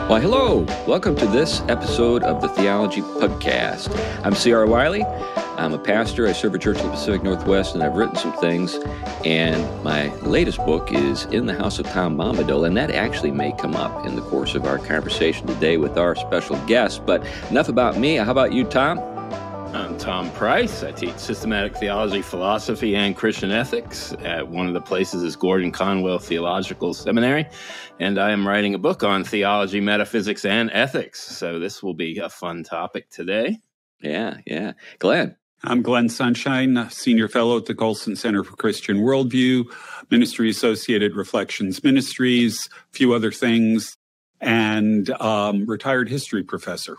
Well, hello. Welcome to this episode of the Theology Podcast. I'm C.R. Wiley. I'm a pastor. I serve a church in the Pacific Northwest, and I've written some things. And my latest book is In the House of Tom Bombadil, and that actually may come up in the course of our conversation today with our special guest. But enough about me. How about you, Tom? I'm Tom Price. I teach systematic theology, philosophy, and Christian ethics at one of the places is Gordon Conwell Theological Seminary, and I am writing a book on theology, metaphysics, and ethics. So this will be a fun topic today. Yeah. Glenn? I'm Glenn Sunshine, Senior Fellow at the Colson Center for Christian Worldview, Ministry Associated Reflections Ministries, a few other things, and retired history professor.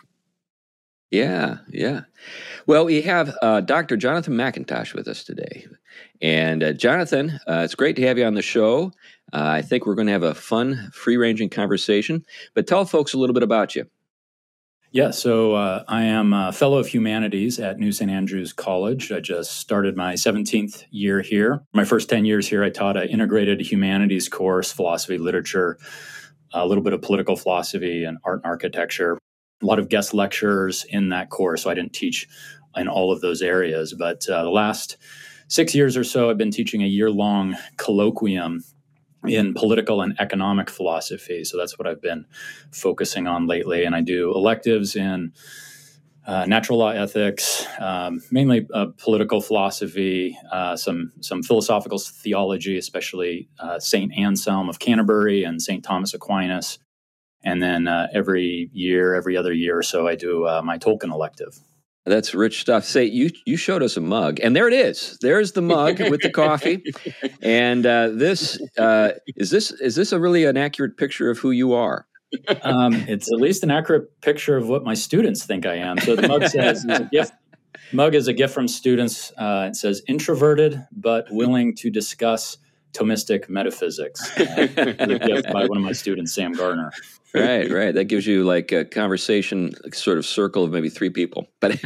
Yeah. Well, we have Dr. Jonathan McIntosh with us today. And Jonathan, it's great to have you on the show. I think we're going to have a fun, free-ranging conversation. But tell folks a little bit about you. Yeah, so I am a Fellow of Humanities at New St. Andrews College. I just started my 17th year here. My first 10 years here, I taught an integrated humanities course, philosophy, literature, a little bit of political philosophy and art and architecture. A lot of guest lectures in that course, so I didn't teach in all of those areas. But the last 6 years or so, I've been teaching a year-long colloquium in political and economic philosophy. So that's what I've been focusing on lately. And I do electives in natural law ethics, mainly political philosophy, some philosophical theology, especially St. Anselm of Canterbury and St. Thomas Aquinas. And then every other year or so, I do my Tolkien elective. That's rich stuff. Say, you showed us a mug, and there it is. There's the mug with the coffee. And this is this a really an accurate picture of who you are? It's at least an accurate picture of what my students think I am. So the mug says it's a gift. Mug is a gift from students. It says introverted but willing to discuss Thomistic metaphysics. A gift by one of my students, Sam Gardner. Right. That gives you like a conversation sort of circle of maybe three people. But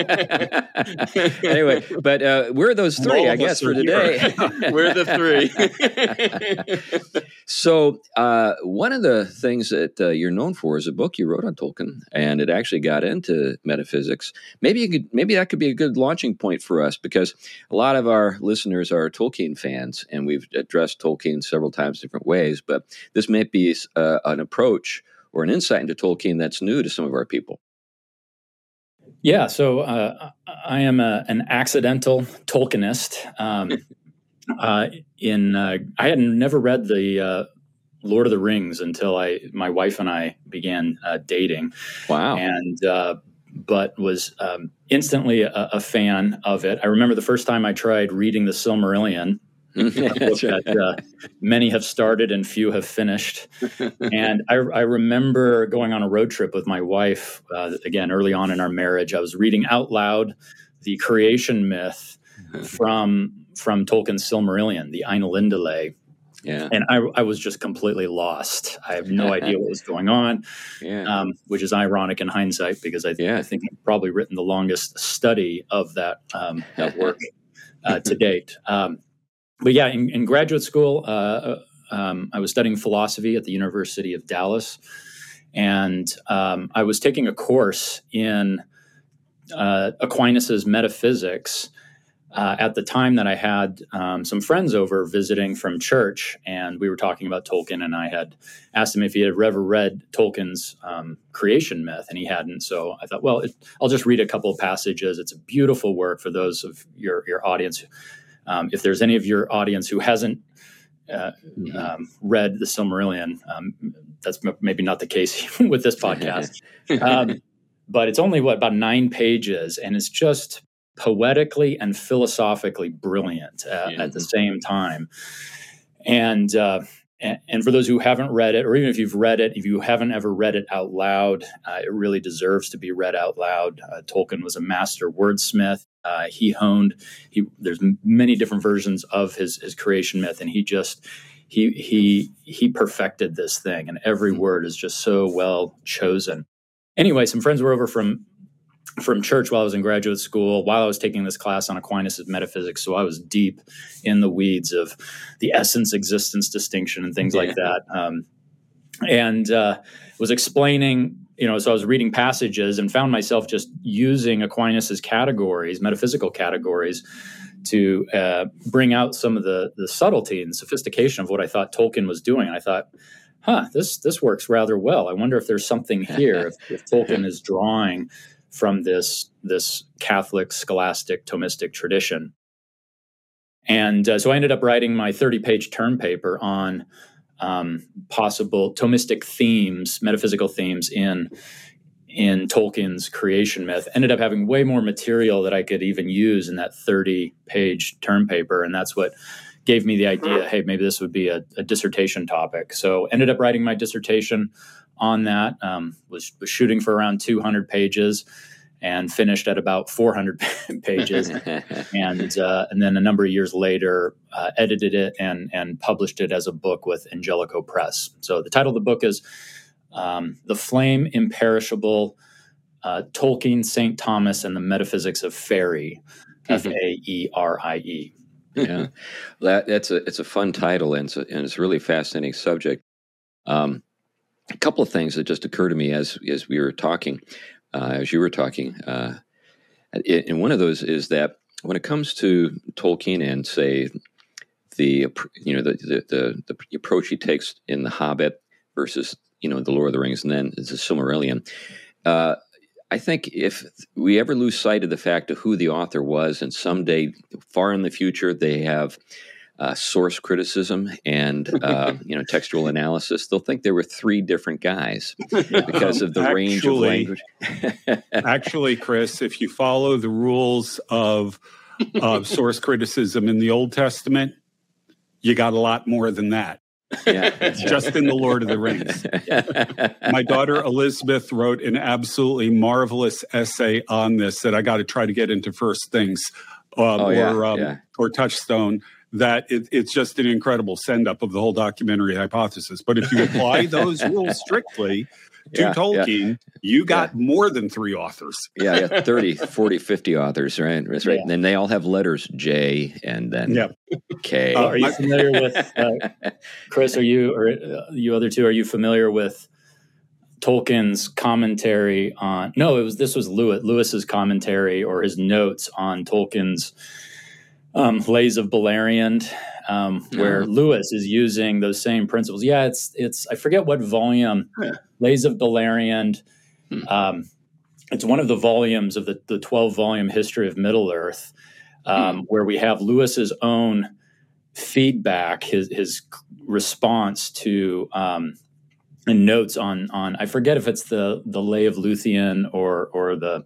anyway, we're those three, I guess, for today. We're the three. So one of the things that you're known for is a book you wrote on Tolkien, and it actually got into metaphysics. Maybe that could be a good launching point for us, because a lot of our listeners are Tolkien fans, and we've addressed Tolkien several times different ways. But this may be an approach or an insight into Tolkien that's new to some of our people. Yeah, so I am an accidental Tolkienist. I had never read the Lord of the Rings until my wife and I began dating. Wow! And but was instantly a fan of it. I remember the first time I tried reading the Silmarillion. That many have started and few have finished. And I remember going on a road trip with my wife, again, early on in our marriage. I was reading out loud the creation myth from Tolkien's Silmarillion, the Ainulindale. Yeah. And I was just completely lost. I have no idea what was going on, which is ironic in hindsight, because I think I've probably written the longest study of that work to date. But yeah, in graduate school, I was studying philosophy at the University of Dallas, and I was taking a course in Aquinas's metaphysics at the time that I had some friends over visiting from church, and we were talking about Tolkien, and I had asked him if he had ever read Tolkien's creation myth, and he hadn't. So I thought, well, I'll just read a couple of passages. It's a beautiful work for those of your audience. If there's any of your audience who hasn't read the Silmarillion, that's maybe not the case with this podcast. But it's only, about 9 pages, and it's just poetically and philosophically brilliant at the same time. And for those who haven't read it, or even if you've read it, if you haven't ever read it out loud, it really deserves to be read out loud. Tolkien was a master wordsmith. There's many different versions of his creation myth, and he perfected this thing, and every word is just so well chosen. Anyway, some friends were over from church while I was in graduate school, while I was taking this class on Aquinas' metaphysics. So I was deep in the weeds of the essence, existence distinction, and things like that. and was explaining, so I was reading passages and found myself just using Aquinas's categories, metaphysical categories, to bring out some of the subtlety and sophistication of what I thought Tolkien was doing. And I thought, this works rather well. I wonder if there's something here, if Tolkien is drawing from this Catholic scholastic Thomistic tradition. And so I ended up writing my 30-page term paper on possible Thomistic themes, metaphysical themes in Tolkien's creation myth. Ended up having way more material that I could even use in that 30-page term paper, and that's what gave me the idea, hey, maybe this would be a dissertation topic. So ended up writing my dissertation on that, was shooting for around 200 pages and finished at about 400 pages. And then a number of years later, edited it and published it as a book with Angelico Press. So the title of the book is The Flame Imperishable, Tolkien, St. Thomas, and the Metaphysics of Faerie, Faerie. Yeah, it's a fun title, and it's a really fascinating subject. A couple of things that just occurred to me as we were talking, as you were talking, and one of those is that when it comes to Tolkien and say the approach he takes in The Hobbit versus The Lord of the Rings, and then it's a Silmarillion. I think if we ever lose sight of the fact of who the author was, and someday far in the future they have source criticism and textual analysis, they'll think there were three different guys because of the range of language. Actually, Chris, if you follow the rules of source criticism in the Old Testament, you got a lot more than that. Yeah, just in The Lord of the Rings. My daughter Elizabeth wrote an absolutely marvelous essay on this that I got to try to get into First Things or Touchstone. That it's just an incredible send-up of the whole documentary hypothesis. But if you apply those rules strictly to Tolkien, you got more than three authors. 30, 40, 50 authors, right? That's right. And then they all have letters J and then K. Are you familiar with, Chris, you other two, are you familiar with Tolkien's commentary on, this was Lewis's commentary or his notes on Tolkien's Lays of Beleriand, where Lewis is using those same principles. Yeah, it's I forget what volume, Lays of Beleriand. It's one of the volumes of the 12-volume history of Middle-earth, where we have Lewis's own feedback, his response to and notes on I forget if it's the Lay of Luthien or the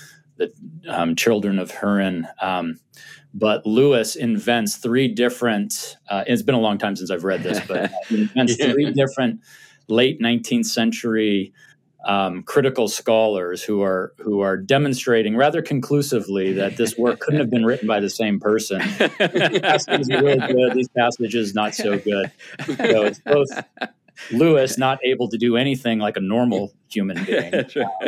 Children of Hurin. But Lewis invents three different, it's been a long time since I've read this, but he invents three different late 19th century critical scholars who are demonstrating rather conclusively that this work couldn't have been written by the same person. These passages are really good, these passages not so good. So it's both Lewis not able to do anything like a normal human being.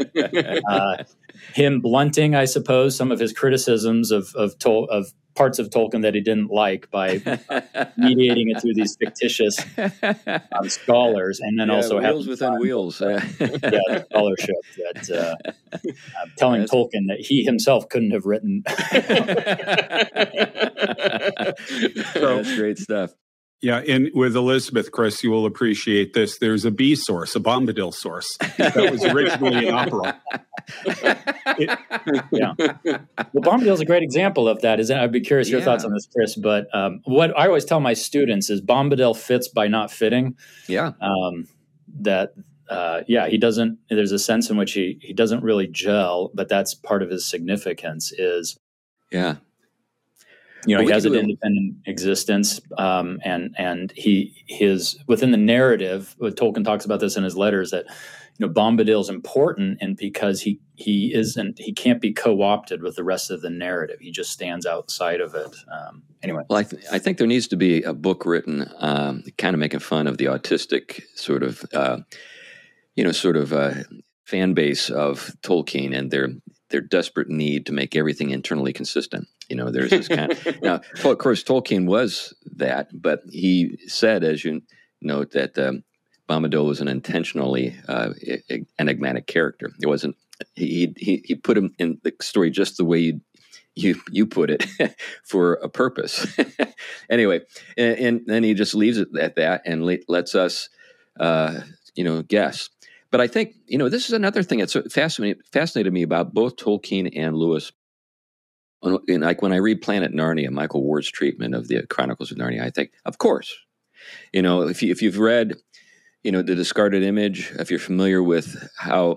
Him blunting, I suppose, some of his criticisms of parts of Tolkien that he didn't like by mediating it through these fictitious scholars, and then also wheels within wheels. The scholarship that telling Tolkien that he himself couldn't have written. So, that's great stuff. Yeah, and with Elizabeth, Chris, you will appreciate this. There's a B source, a Bombadil source, that was originally an opera. Well, Bombadil is a great example of that. I'd be curious your thoughts on this, Chris. But what I always tell my students is Bombadil fits by not fitting. Yeah. He doesn't. There's a sense in which he doesn't really gel, but that's part of his significance. He has an independent existence, and his within the narrative. Tolkien talks about this in his letters that Bombadil is important, and because he can't be co-opted with the rest of the narrative. He just stands outside of it. Anyway, well, I think there needs to be a book written, kind of making fun of the autistic sort of fan base of Tolkien and their desperate need to make everything internally consistent. There's this kind of now. Of course, Tolkien was that, but he said, as you note, that Bombadil was an intentionally enigmatic character. It wasn't. He put him in the story just the way you put it for a purpose. Anyway, and then he just leaves it at that and lets us, guess. But I think, this is another thing that's fascinated me about both Tolkien and Lewis. Like when I read Planet Narnia, Michael Ward's treatment of the Chronicles of Narnia, I think, of course, if you've read, The Discarded Image, if you're familiar with how,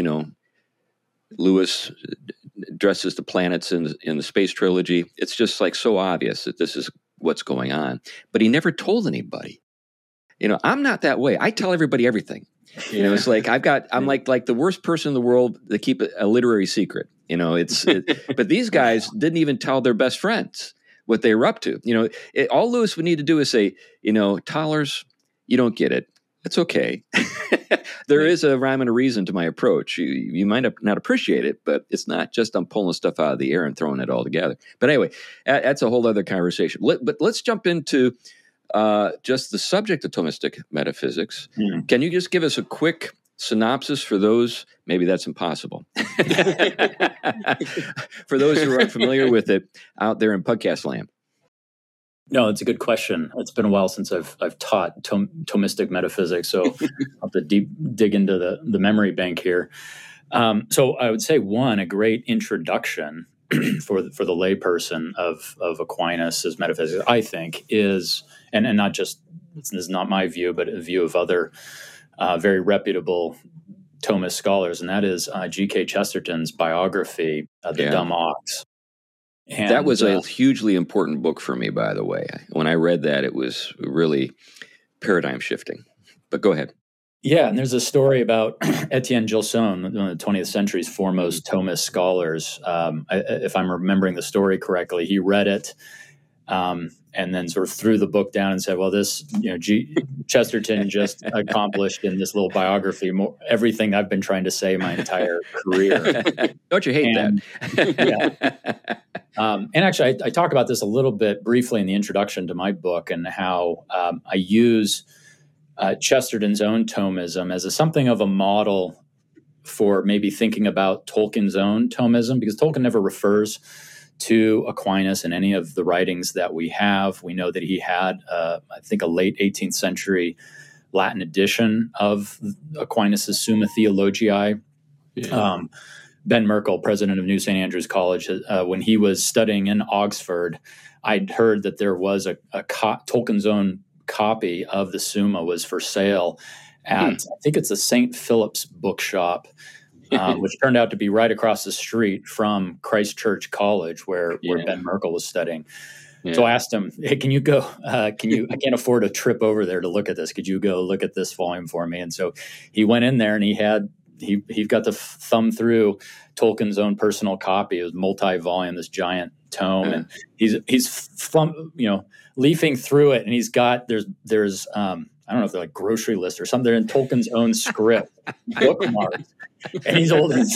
Lewis dresses the planets in the space trilogy, it's just like so obvious that this is what's going on. But he never told anybody. I'm not that way. I tell everybody everything. It's like I'm like the worst person in the world to keep a literary secret. But these guys didn't even tell their best friends what they were up to. All Lewis would need to do is say, Tollers, you don't get it. It's okay. There is a rhyme and a reason to my approach. You might not appreciate it, but it's not just I'm pulling stuff out of the air and throwing it all together. But anyway, that's a whole other conversation. But let's jump into just the subject of Thomistic metaphysics. Can you just give us a quick synopsis for those? Maybe that's impossible. For those who aren't familiar with it out there in podcast land. No, it's a good question. It's been a while since I've taught Thomistic metaphysics, so I'll have to dig into the memory bank here. So I would say a great introduction for the layperson of Aquinas' metaphysics, I think, is and not just, this is not my view, but a view of other very reputable Thomist scholars, and that is G.K. Chesterton's biography, The Dumb Ox. And that was a hugely important book for me, by the way. When I read that, it was really paradigm shifting. But go ahead. Yeah, and there's a story about Etienne Gilson, one of the 20th century's foremost Thomist scholars. If I'm remembering the story correctly, he read it and then sort of threw the book down and said, well, this, Chesterton just accomplished in this little biography everything I've been trying to say my entire career. Don't you hate that? And actually, I talk about this a little bit briefly in the introduction to my book and how I use Chesterton's own Thomism as something of a model for maybe thinking about Tolkien's own Thomism, because Tolkien never refers to Aquinas in any of the writings that we have. We know that he had, I think, a late 18th century Latin edition of Aquinas' Summa Theologiae. Yeah. Ben Merkel, president of New St. Andrews College, when he was studying in Oxford, I'd heard that there was Tolkien's own copy of the Summa was for sale at, I think it's the St. Philip's bookshop, which turned out to be right across the street from Christ Church College, where Ben Merkel was studying. Yeah. So I asked him, hey, can you go, I can't afford a trip over there to look at this. Could you go look at this volume for me? And so he went in there and he got to thumb through Tolkien's own personal copy. It was multi-volume, this giant tome, and he's leafing through it, and he's got there's I don't know if they're like grocery list or something. They're in Tolkien's own script, bookmarks, and he's old as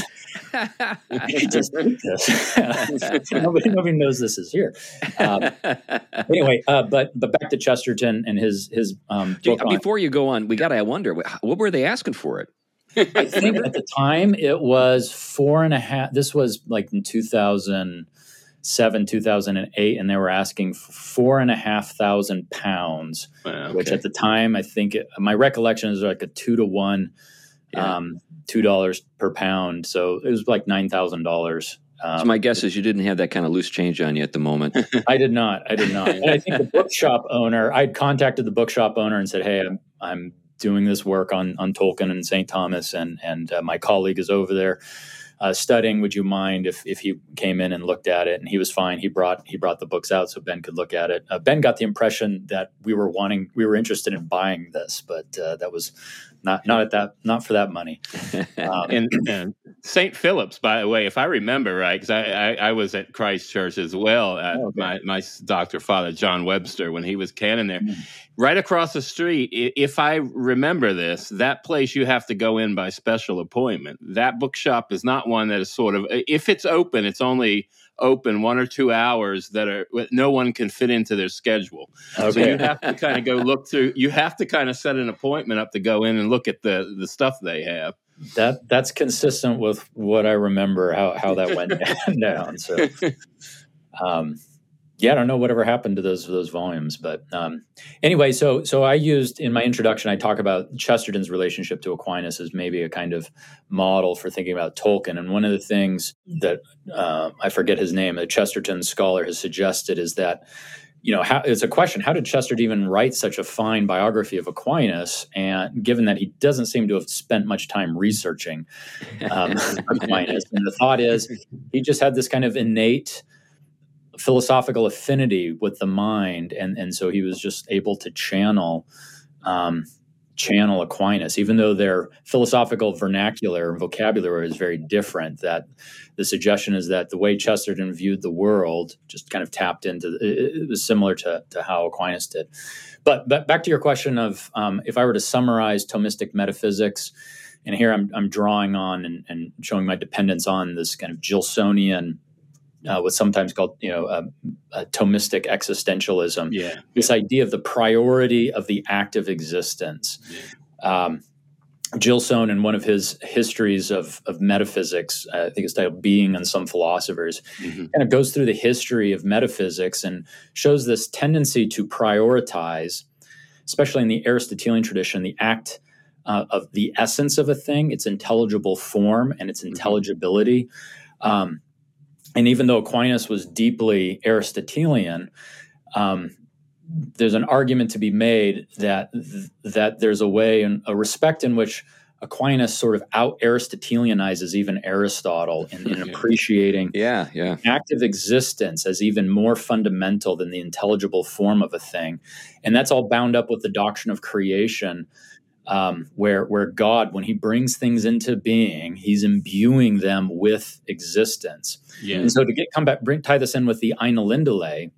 he just did this. Nobody knows this is here. Anyway, but back to Chesterton and his book. Before you go on, I wonder what were they asking for it? I think at the time it was 4.5. This was like in 2007, 2008, and they were asking for £4,500, which at the time, I think my recollection is like a 2-to-1, $2 per pound. So it was like $9,000. So my guess is you didn't have that kind of loose change on you at the moment. I did not. And I think the bookshop owner, I'd contacted the bookshop owner and said, hey, I'm doing this work on Tolkien and St. Thomas, and my colleague is over there studying. Would you mind if he came in and looked at it? And he was fine. He brought the books out so Ben could look at it. Ben got the impression that we were interested in buying this, but that was not for that money. And St. Philip's, by the way, if I remember right, because I was at Christ Church as well. My Dr. Father John Webster, when he was canon there, right across the street. If I remember this, that place you have to go in by special appointment. That bookshop is not one that is sort of, if it's open, it's only open 1 or 2 hours that no one can fit into their schedule. Okay. So you have to kind of go look through. You have to kind of set an appointment up to go in and look at the stuff they have. That's consistent with what I remember how that went down. So, I don't know whatever happened to those volumes, but anyway, so I used in my introduction, I talk about Chesterton's relationship to Aquinas as maybe a kind of model for thinking about Tolkien. And one of the things that I forget his name, a Chesterton scholar has suggested is that, it's a question: how did Chesterton even write such a fine biography of Aquinas? And given that he doesn't seem to have spent much time researching Aquinas, and the thought is he just had this kind of innate philosophical affinity with the mind, and so he was just able to channel Aquinas, even though their philosophical vernacular and vocabulary is very different. That the suggestion is that the way Chesterton viewed the world just kind of tapped into it was similar to how Aquinas did. But back to your question of if I were to summarize Thomistic metaphysics, and here I'm drawing on and showing my dependence on this kind of Gilsonian, what's sometimes called, a Thomistic existentialism. Yeah. This idea of the priority of the active existence. Yeah. Gilson, in one of his histories of metaphysics, I think it's titled "Being and Some Philosophers," kind of goes through the history of metaphysics and shows this tendency to prioritize, especially in the Aristotelian tradition, the act of the essence of a thing, its intelligible form and its intelligibility. And even though Aquinas was deeply Aristotelian, there's an argument to be made that there's a way and a respect in which Aquinas sort of out-Aristotelianizes even Aristotle in appreciating active existence as even more fundamental than the intelligible form of a thing. And that's all bound up with the doctrine of creation, where God, when he brings things into being, he's imbuing them with existence. Yeah. And so to tie this in with the Einolindale,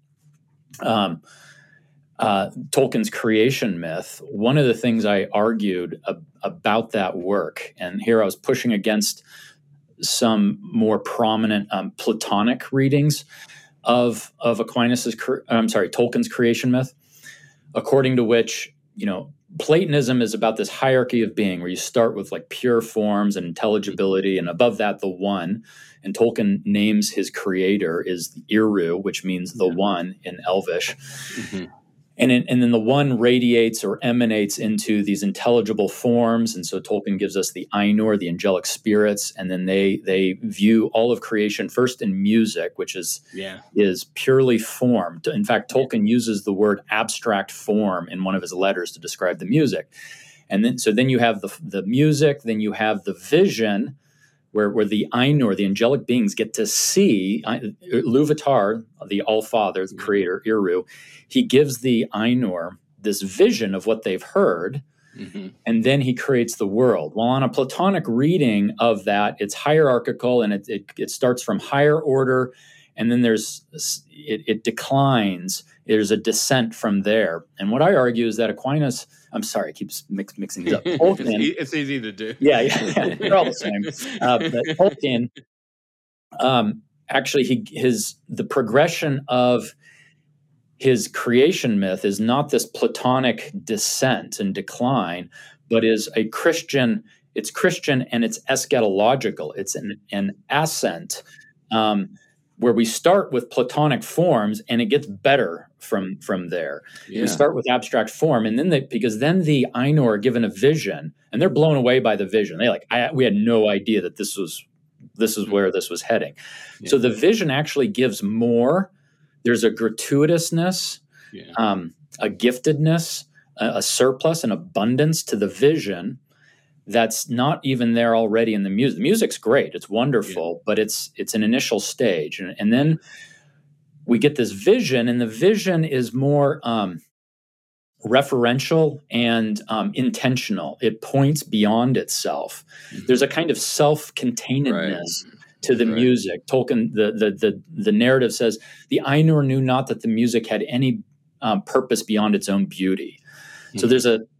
Tolkien's creation myth, one of the things I argued about that work, and here I was pushing against some more prominent Platonic readings of Tolkien's creation myth, according to which, Platonism is about this hierarchy of being where you start with like pure forms and intelligibility, and above that, the one. And Tolkien names his creator is Iru, which means the one in Elvish. Mm-hmm. And then the one radiates or emanates into these intelligible forms. And so Tolkien gives us the Ainur, the angelic spirits, and then they view all of creation first in music, which is purely form. In fact, Tolkien uses the word abstract form in one of his letters to describe the music. And then you have the music, then you have the vision, where the Ainur, the angelic beings, get to see Iluvatar, the All-Father, the creator, Iru. He gives the Ainur this vision of what they've heard, and then he creates the world. Well, on a Platonic reading of that, it's hierarchical, and it starts from higher order, and then it declines. There's a descent from there. And what I argue is that Aquinas, I'm sorry, I keep mixing these up. Tolkien, it's easy to do. Yeah, they're all the same. But Tolkien, actually, the progression of his creation myth is not this Platonic descent and decline, but is a Christian. It's Christian and it's eschatological. It's an ascent, where we start with Platonic forms and it gets better from there. Yeah. We start with abstract form, and then because then the Ainur are given a vision, and they're blown away by the vision. We had no idea that this is where this was heading. Yeah. So the vision actually gives more. There's a gratuitousness, a giftedness, a surplus, an abundance to the vision that's not even there already in the music. The music's great. It's wonderful, but it's an initial stage. And then we get this vision, and the vision is more referential and intentional. It points beyond itself. Mm-hmm. There's a kind of self-containedness to the music. Tolkien, the narrative says, the Ainur knew not that the music had any purpose beyond its own beauty. Mm-hmm. So there's a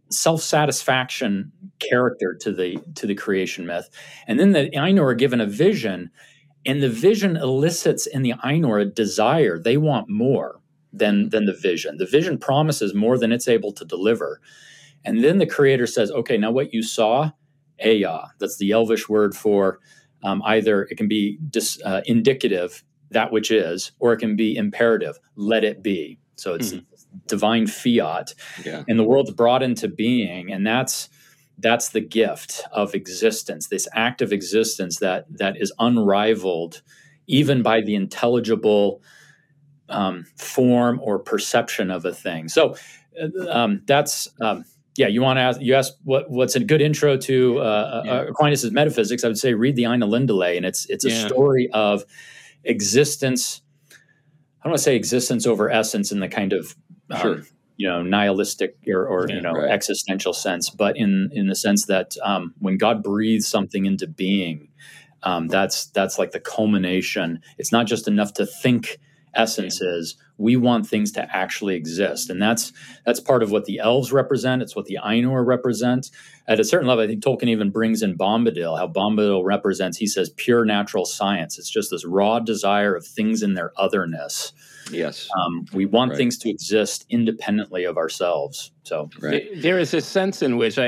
self-satisfaction character to the creation myth. And then the Ainur are given a vision, And the vision elicits in the Ainur a desire. They want more than the vision. The vision promises more than it's able to deliver. And then the creator says, okay, now what you saw, Aya, that's the Elvish word for either it can be indicative, that which is, or it can be imperative, let it be. So it's divine fiat. Yeah. And the world's brought into being. And that's the gift of existence, this act of existence that is unrivaled even by the intelligible form or perception of a thing. So that's you want to ask? You asked what's a good intro to Aquinas' metaphysics? I would say read the Aina Lindale, and it's a story of existence. I don't want to say existence over essence in the kind of nihilistic or existential sense, but in the sense that when God breathes something into being, that's like the culmination. It's not just enough to think essence is. We want things to actually exist, and that's part of what the elves represent. It's what the Ainur represent. At a certain level, I think Tolkien even brings in Bombadil, how Bombadil represents, he says, pure natural science. It's just this raw desire of things in their otherness. Yes. We want things to exist independently of ourselves. So there is a sense in which,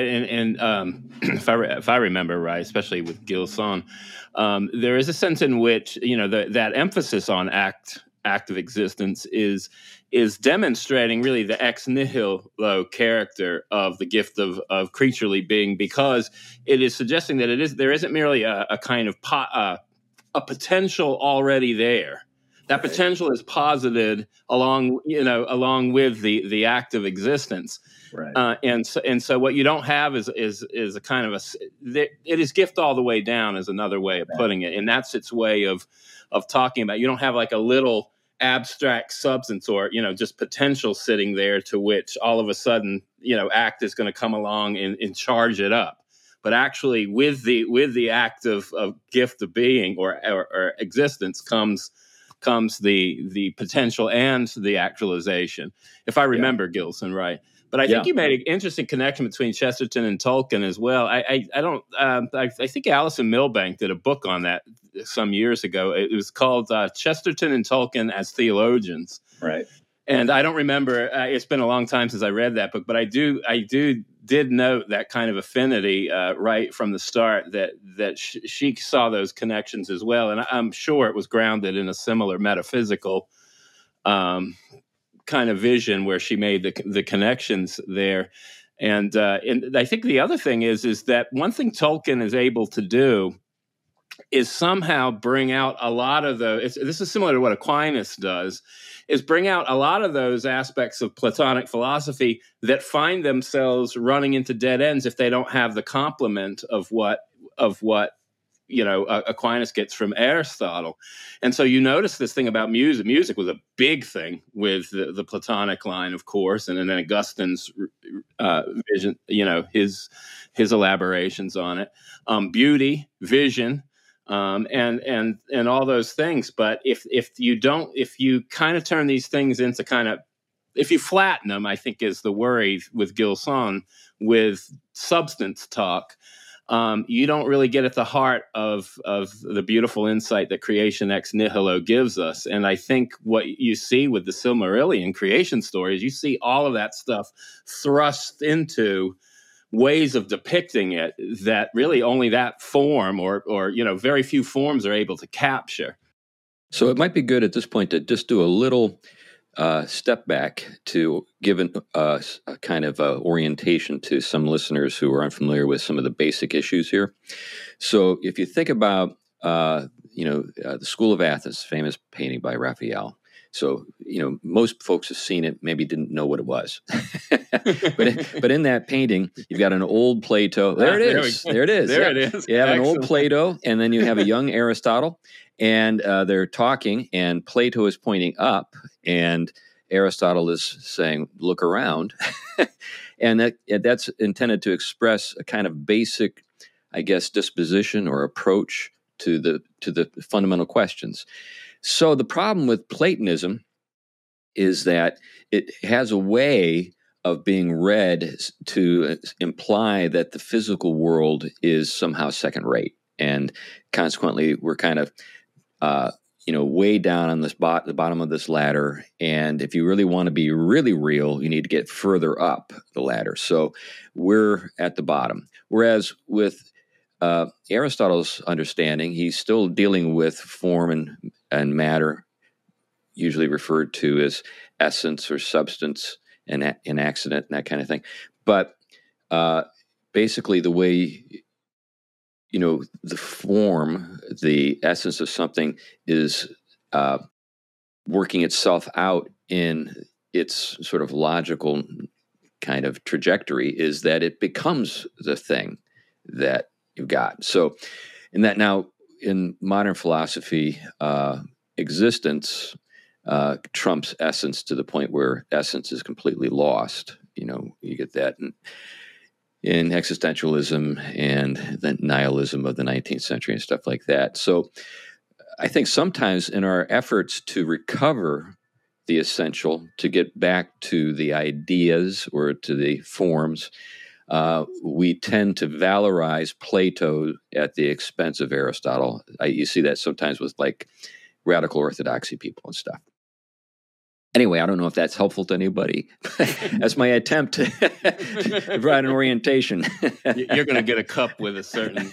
if I remember right, especially with Gilson, there is a sense in which that emphasis on active existence is demonstrating really the ex nihilo character of the gift of creaturely being, because it is suggesting that there isn't merely a kind of a potential already there. That potential is posited along with the act of existence, right? And so what you don't have is a kind of it is gift all the way down is another way of putting it, and that's its way of talking about. You don't have like a little abstract substance or just potential sitting there to which all of a sudden act is going to come along and charge it up, but actually with the act of gift of being or existence comes the potential and the actualization, if I remember Gilson right. But I think you made an interesting connection between Chesterton and Tolkien as well. I think Alison Milbank did a book on that some years ago. It was called Chesterton and Tolkien as Theologians. Right. And I don't remember. It's been a long time since I read that book, but I did note that kind of affinity right from the start. That she saw those connections as well, and I'm sure it was grounded in a similar metaphysical kind of vision where she made the connections there. And I think the other thing is that one thing Tolkien is able to do is somehow bring out a lot of this is similar to what Aquinas does, is bring out a lot of those aspects of Platonic philosophy that find themselves running into dead ends if they don't have the complement of what Aquinas gets from Aristotle. And so you notice this thing about music. Music was a big thing with the Platonic line, of course, and then Augustine's vision, his elaborations on it, beauty, vision, and all those things. But if you kind of turn these things into if you flatten them, I think is the worry with Gilson with substance talk. You don't really get at the heart of the beautiful insight that creation ex nihilo gives us. And I think what you see with the Silmarillion creation stories, you see all of that stuff thrust into ways of depicting it that really only that form or very few forms are able to capture. So it might be good at this point to just do a little step back to give a kind of orientation to some listeners who are unfamiliar with some of the basic issues here. So if you think about, the School of Athens, famous painting by Raphael. So, most folks have seen it, maybe didn't know what it was. but in that painting, you've got an old Plato. There it is. There it is. You have an old Plato, and then you have a young Aristotle, and they're talking, and Plato is pointing up, and Aristotle is saying, look around. And that's intended to express a kind of basic, I guess, disposition or approach to the fundamental questions. So the problem with Platonism is that it has a way of being read to imply that the physical world is somehow second rate. And consequently, we're kind of way down on the bottom of this ladder. And if you really want to be really real, you need to get further up the ladder. So we're at the bottom. Whereas with Aristotle's understanding, he's still dealing with form and matter, usually referred to as essence or substance and accident and that kind of thing. But basically the way, the form, the essence of something is working itself out in its sort of logical kind of trajectory, is that it becomes the thing that you've got. So in that now, in modern philosophy, existence trumps essence to the point where essence is completely lost. You get that in existentialism and the nihilism of the 19th century and stuff like that. So I think sometimes in our efforts to recover the essential, to get back to the ideas or to the forms, we tend to valorize Plato at the expense of Aristotle. You see that sometimes with like radical orthodoxy people and stuff. Anyway, I don't know if that's helpful to anybody. That's my attempt to provide an orientation. You're going to get a cup with a certain.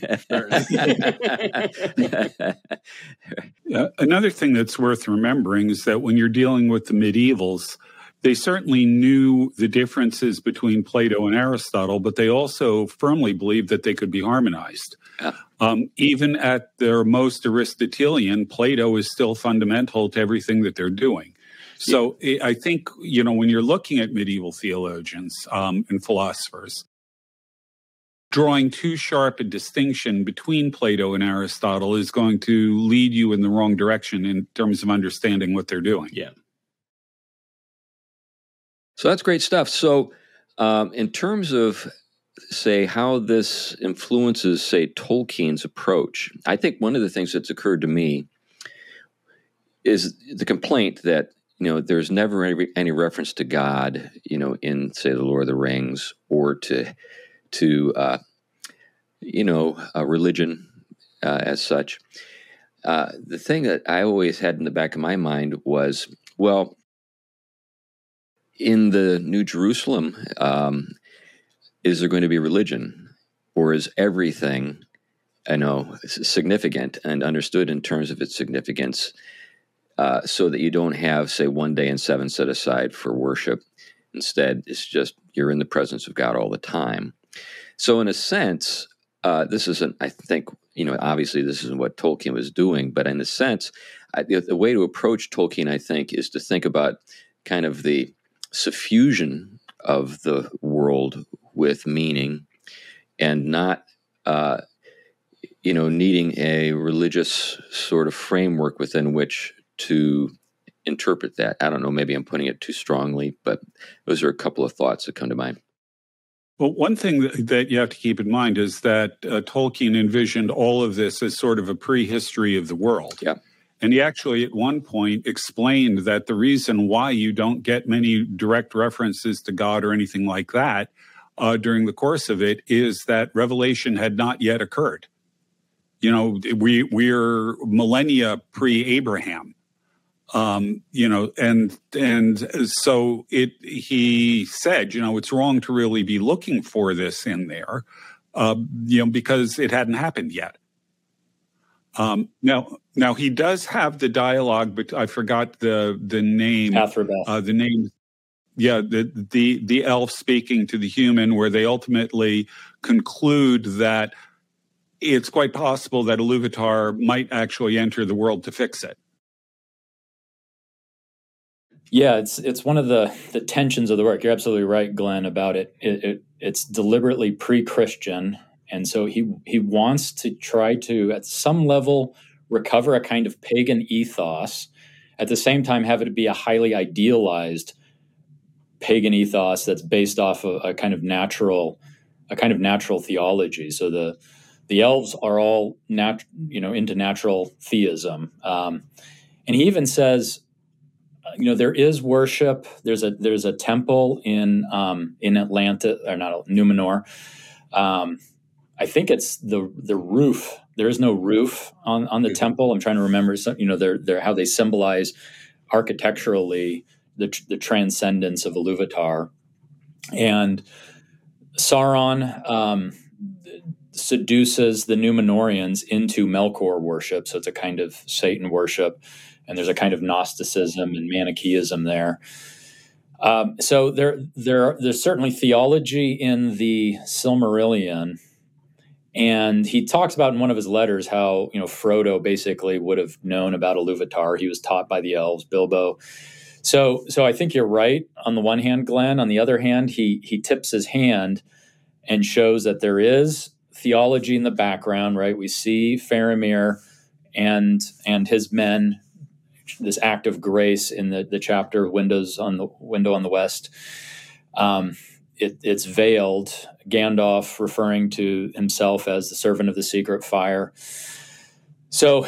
Another thing that's worth remembering is that when you're dealing with the medievals, they certainly knew the differences between Plato and Aristotle, but they also firmly believed that they could be harmonized. Yeah. Even at their most Aristotelian, Plato is still fundamental to everything that they're doing. So I think, when you're looking at medieval theologians and philosophers, drawing too sharp a distinction between Plato and Aristotle is going to lead you in the wrong direction in terms of understanding what they're doing. Yeah. So that's great stuff. So in terms of, say, how this influences, say, Tolkien's approach, I think one of the things that's occurred to me is the complaint that there's never any reference to God, in, say, The Lord of the Rings, or to religion as such. The thing that I always had in the back of my mind was, well, in the New Jerusalem, is there going to be religion, or is everything, significant and understood in terms of its significance? So that you don't have, say, 1 day in 7 set aside for worship. Instead, it's just you're in the presence of God all the time. So in a sense, this isn't, I think, obviously this isn't what Tolkien was doing, but in a sense, the way to approach Tolkien, I think, is to think about kind of the suffusion of the world with meaning and not, needing a religious sort of framework within which to interpret that. I don't know, maybe I'm putting it too strongly, but those are a couple of thoughts that come to mind. Well, one thing that you have to keep in mind is that Tolkien envisioned all of this as sort of a prehistory of the world. Yeah. And he actually at one point explained that the reason why you don't get many direct references to God or anything like that during the course of it is that revelation had not yet occurred. We're millennia pre-Abraham. And so he said, it's wrong to really be looking for this in there, because it hadn't happened yet. Now he does have the dialogue, but I forgot the name. Athrobeth. The name. Yeah. The elf speaking to the human, where they ultimately conclude that it's quite possible that Iluvatar might actually enter the world to fix it. Yeah, it's one of the tensions of the work. You're absolutely right, Glenn, about it. It's deliberately pre-Christian, and so he wants to try to, at some level, recover a kind of pagan ethos, at the same time have it be a highly idealized pagan ethos that's based off of a kind of natural theology. So the elves are all into natural theism, and he even says, there is worship. There's a temple in Atlanta, or not Numenor. I think it's the roof. There is no roof on the temple. I'm trying to remember. They're how they symbolize architecturally the transcendence of Iluvatar. And Sauron seduces the Númenóreans into Melkor worship. So it's a kind of Satan worship, and there's a kind of Gnosticism and Manichaeism there. So there's certainly theology in the Silmarillion, and he talks about in one of his letters how Frodo basically would have known about Iluvatar. He was taught by the elves, Bilbo. So I think you're right on the one hand, Glenn. On the other hand, he tips his hand and shows that there is theology in the background. Right, we see Faramir and his men. This act of grace in the chapter window on the west. It's veiled. Gandalf referring to himself as the servant of the secret fire. So,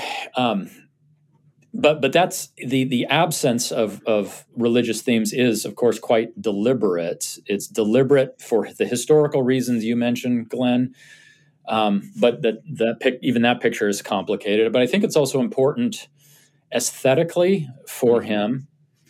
but that's the absence of religious themes is, of course, quite deliberate. It's deliberate for the historical reasons you mentioned, Glenn. But even that picture is complicated. But I think it's also important aesthetically for him.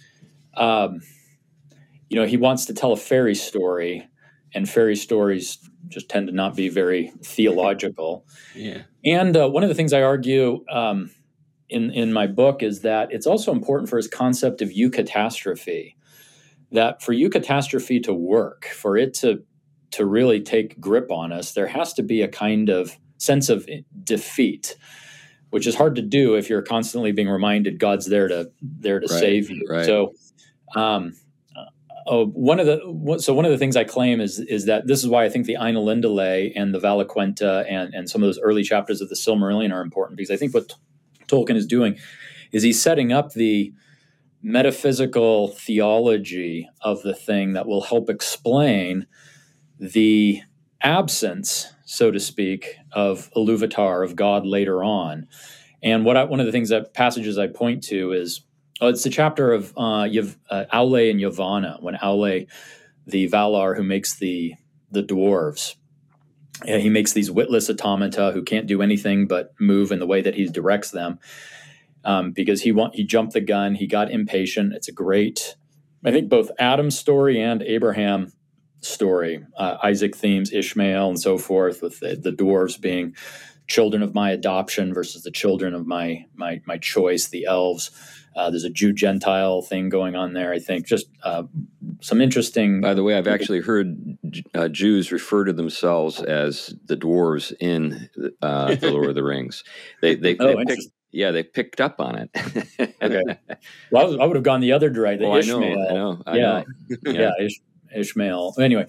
He wants to tell a fairy story, and fairy stories just tend to not be very theological. Yeah. And one of the things I argue in my book is that it's also important for his concept of eucatastrophe, that for eucatastrophe to work, for it to really take grip on us, there has to be a kind of sense of defeat, which is hard to do if you're constantly being reminded God's there to save you. Right. So, one of the things I claim is that this is why I think the Ainulindale and the Valaquenta and some of those early chapters of the Silmarillion are important, because I think what Tolkien is doing is he's setting up the metaphysical theology of the thing that will help explain the absence, so to speak, of Iluvatar, of God later on. And one of the passages I point to is, it's the chapter of Aule and Yavanna, when Aule, the Valar who makes the dwarves, he makes these witless automata who can't do anything but move in the way that he directs them, because he jumped the gun, he got impatient. It's a great, I think, both Adam's story and Abraham story, Isaac themes, Ishmael, and so forth, with the dwarves being children of my adoption versus the children of my choice, the elves. There's a Jew-Gentile thing going on there, I think. Just some interesting... By the way, I've actually heard Jews refer to themselves as the dwarves in The Lord of the Rings. They picked up on it. Okay. Well, I would have gone the other direction. Ishmael. I know. Yeah. Ishmael. Anyway,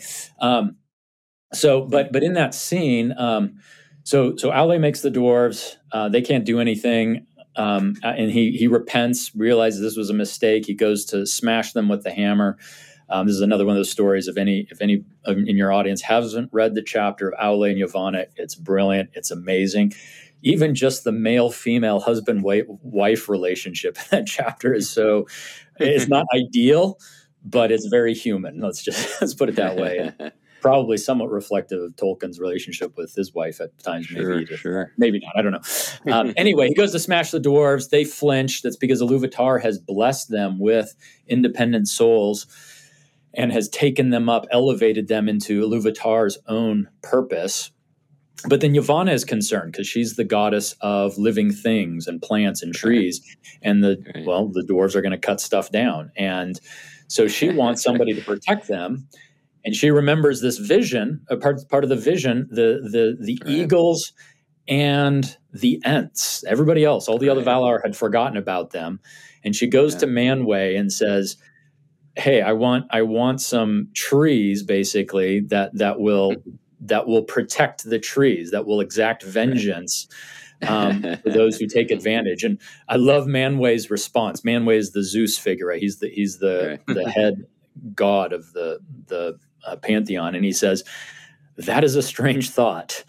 but in that scene, so Aule makes the dwarves. They can't do anything, and he repents, realizes this was a mistake. He goes to smash them with the hammer. This is another one of those stories. If any in your audience hasn't read the chapter of Aule and Yavanna, it's brilliant. It's amazing. Even just the male-female husband-wife relationship in that chapter is it's not ideal, but it's very human. Let's put it that way. Probably somewhat reflective of Tolkien's relationship with his wife at times. Sure. Maybe not. I don't know. Anyway, he goes to smash the dwarves. They flinch. That's because Iluvatar has blessed them with independent souls and has taken them up, elevated them into Iluvatar's own purpose. But then Yavanna is concerned because she's the goddess of living things and plants and trees. And the dwarves are going to cut stuff down. And so she wants somebody to protect them. And she remembers this vision, a part of the vision, the eagles and the Ents. Everybody else, all the other Valar had forgotten about them. And she goes to Manwë and says, hey, I want some trees, basically, that will protect the trees, that will exact vengeance for those who take advantage. And I love Manwë's response. Manwë is the Zeus figure. Right? He's the head god of the pantheon, and he says, "That is a strange thought."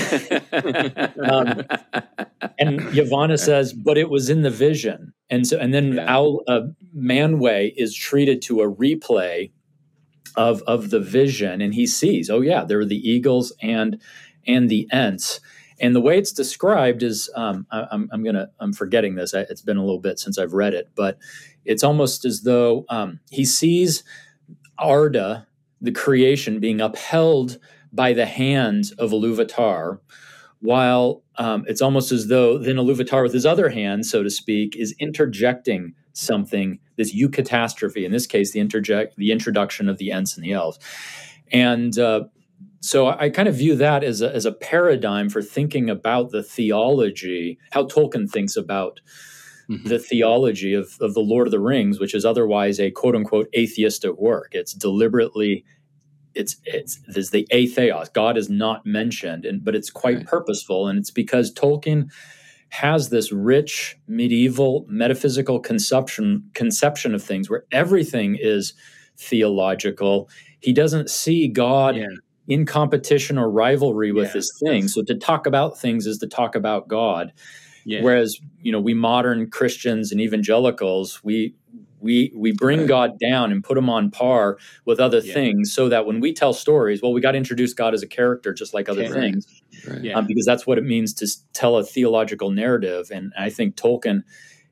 And Yavanna says, "But it was in the vision." And then Manwë is treated to a replay of the vision, and he sees, oh yeah, there are the eagles and and the Ents. And the way it's described is, I'm forgetting this. It's been a little bit since I've read it, but it's almost as though he sees Arda, the creation, being upheld by the hand of Iluvatar, while it's almost as though then Iluvatar, with his other hand, so to speak, is interjecting something, this eucatastrophe, in this case, the introduction of the Ents and the Elves. And so I kind of view that as a paradigm for thinking about the theology, how Tolkien thinks about the theology of the Lord of the Rings, which is otherwise a quote-unquote atheistic work. It's deliberately, there's the atheos. God is not mentioned, but it's quite purposeful, and it's because Tolkien has this rich medieval metaphysical conception of things where everything is theological. He doesn't see God in competition or rivalry with this thing. So to talk about things is to talk about God. Yeah. Whereas, we modern Christians and evangelicals, we bring God down and put him on par with other things, so that when we tell stories, we got to introduce God as a character, just like other things, because that's what it means to tell a theological narrative. And I think Tolkien,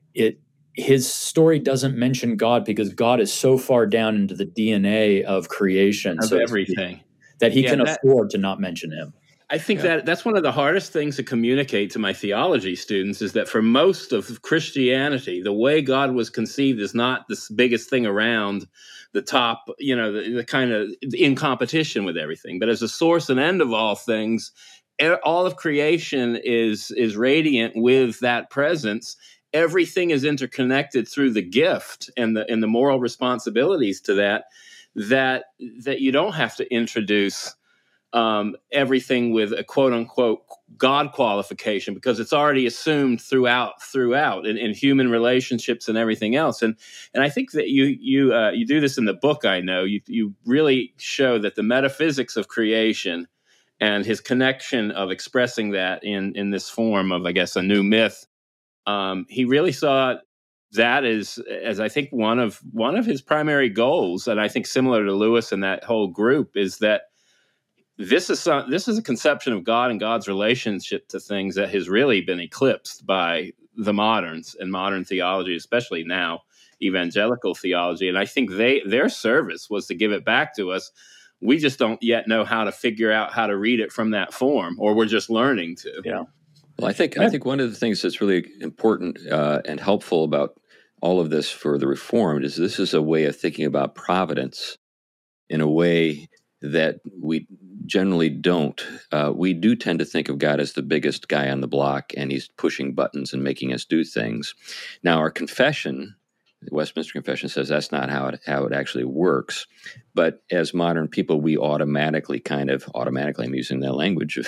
his story doesn't mention God because God is so far down into the DNA of creation, of everything, that he can afford to not mention him. I think that's one of the hardest things to communicate to my theology students, is that for most of Christianity, the way God was conceived is not the biggest thing around the top, the kind of in competition with everything, but as a source and end of all things. All of creation is radiant with that presence. Everything is interconnected through the gift and the moral responsibilities to that you don't have to introduce everything with a quote unquote God qualification, because it's already assumed throughout in human relationships and everything else. And I think that you do this in the book. I know you really show that the metaphysics of creation and his connection of expressing that in this form of, I guess, a new myth. He really saw that as I think one of his primary goals, and I think similar to Lewis and that whole group, is that this is a conception of God and God's relationship to things that has really been eclipsed by the moderns and modern theology, especially now evangelical theology. And I think their service was to give it back to us. We just don't yet know how to figure out how to read it from that form, or we're just learning to. Yeah. Well, I think one of the things that's really important and helpful about all of this for the Reformed is this is a way of thinking about providence in a way that we generally don't. We do tend to think of God as the biggest guy on the block, and he's pushing buttons and making us do things. Now, our confession, the Westminster Confession, says that's not how it actually works. But as modern people, we automatically, I'm using that language,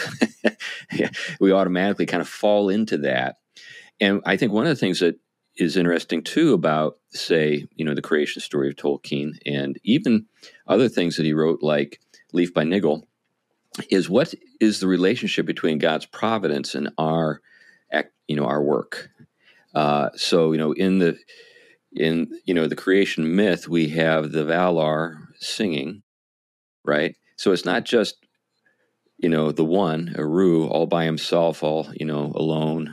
we automatically kind of fall into that. And I think one of the things that is interesting too about, say, the creation story of Tolkien, and even other things that he wrote, like Leaf by Niggle, is what is the relationship between God's providence and our work. So in the creation myth, we have the Valar singing, right? So it's not just the one, Eru, all by himself, all alone,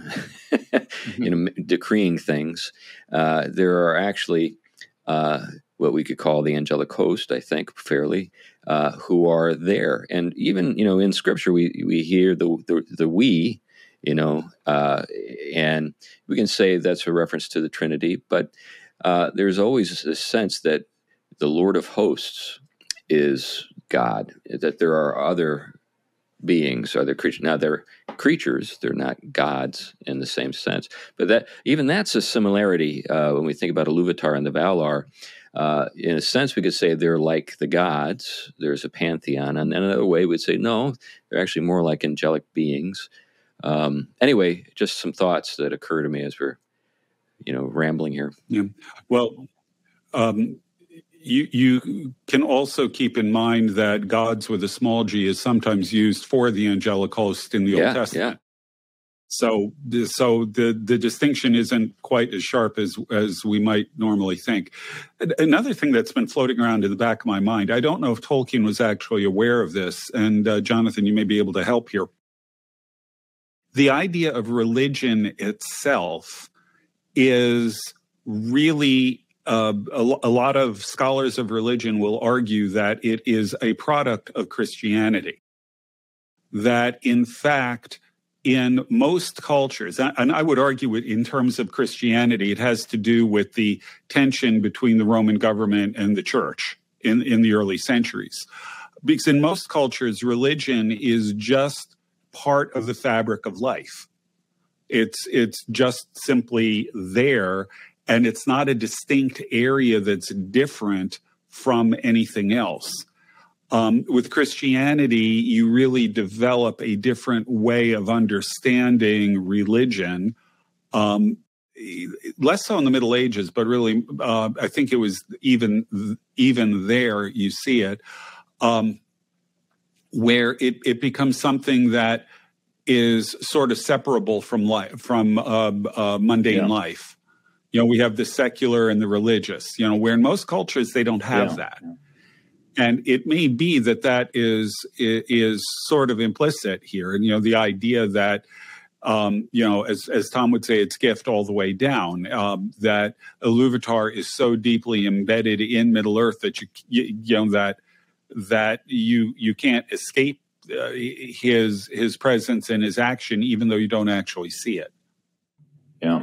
decreeing things. There are actually what we could call the angelic host, I think, fairly, who are there. And even in Scripture, we hear the we, and we can say that's a reference to the Trinity. But there's always this sense that the Lord of hosts is God, that there are other beings, other creatures. Now, they're creatures, they're not gods in the same sense. But that's a similarity when we think about Iluvatar and the Valar. In a sense, we could say they're like the gods. There's a pantheon. And another way we'd say, no, they're actually more like angelic beings. Anyway, just some thoughts that occur to me as we're, rambling here. Yeah. Well, you can also keep in mind that gods with a small g is sometimes used for the angelic host in the Old Testament. Yeah. So the distinction isn't quite as sharp as we might normally think. Another thing that's been floating around in the back of my mind, I don't know if Tolkien was actually aware of this, and Jonathan, you may be able to help here. the idea of religion itself is really, a lot of scholars of religion will argue that it is a product of Christianity. That, in fact, in most cultures, and I would argue it in terms of Christianity, it has to do with the tension between the Roman government and the church in the early centuries. Because in most cultures, religion is just part of the fabric of life. It's just simply there, and it's not a distinct area that's different from anything else. With Christianity, you really develop a different way of understanding religion, less so in the Middle Ages, but really, I think it was even there you see it, where it becomes something that is sort of separable from life, from mundane life. We have the secular and the religious. Where in most cultures they don't have that. Yeah. And it may be that is sort of implicit here. And, the idea that, as Tom would say, it's gift all the way down, that Iluvatar is so deeply embedded in Middle Earth that you can't escape his presence and his action, even though you don't actually see it. Yeah.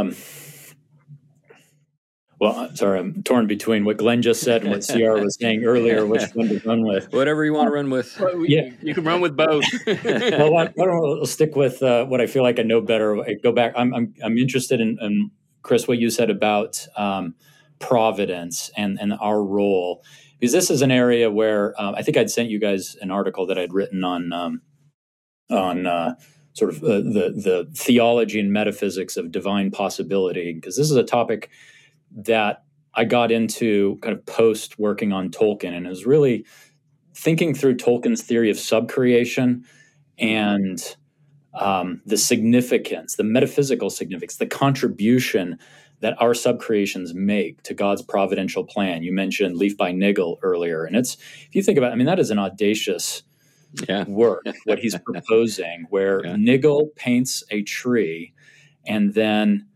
Well, sorry, I'm torn between what Glenn just said and what CR was saying earlier. Which one to run with? Whatever you want to run with. You can run with both. Well, why don't we stick with what I feel like I know better. I go back. I'm interested in Chris, what you said about providence and our role, because this is an area where I think I'd sent you guys an article that I'd written on sort of the theology and metaphysics of divine possibility, because this is a topic that I got into kind of post working on Tolkien, and it was really thinking through Tolkien's theory of subcreation and the significance, the metaphysical significance, the contribution that our subcreations make to God's providential plan. You mentioned Leaf by Niggle earlier, and if you think about it, that is an audacious work, what he's proposing, where Niggle paints a tree, and then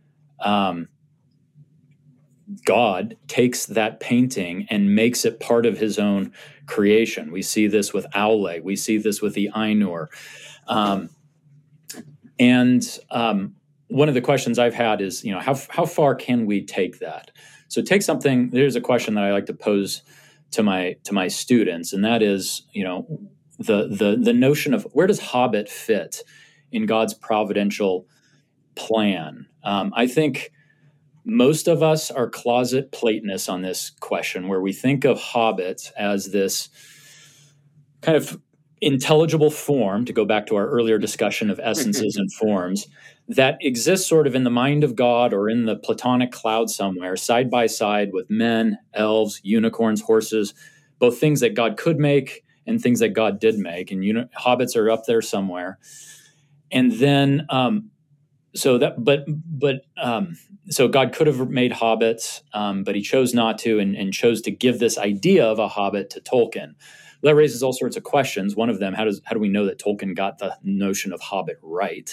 God takes that painting and makes it part of his own creation. We see this with Aule. We see this with the Ainur. One of the questions I've had is, how far can we take that? So take something, there's a question that I like to pose to my students, and that is, the notion of where does Hobbit fit in God's providential plan? I think most of us are closet Platonists on this question, where we think of Hobbit as this kind of intelligible form, to go back to our earlier discussion of essences and forms, that exists sort of in the mind of God or in the Platonic cloud somewhere, side by side with men, elves, unicorns, horses, both things that God could make and things that God did make. And hobbits are up there somewhere. And then, so God could have made hobbits, but he chose not to, and chose to give this idea of a hobbit to Tolkien. That raises all sorts of questions. One of them, how do we know that Tolkien got the notion of hobbit right?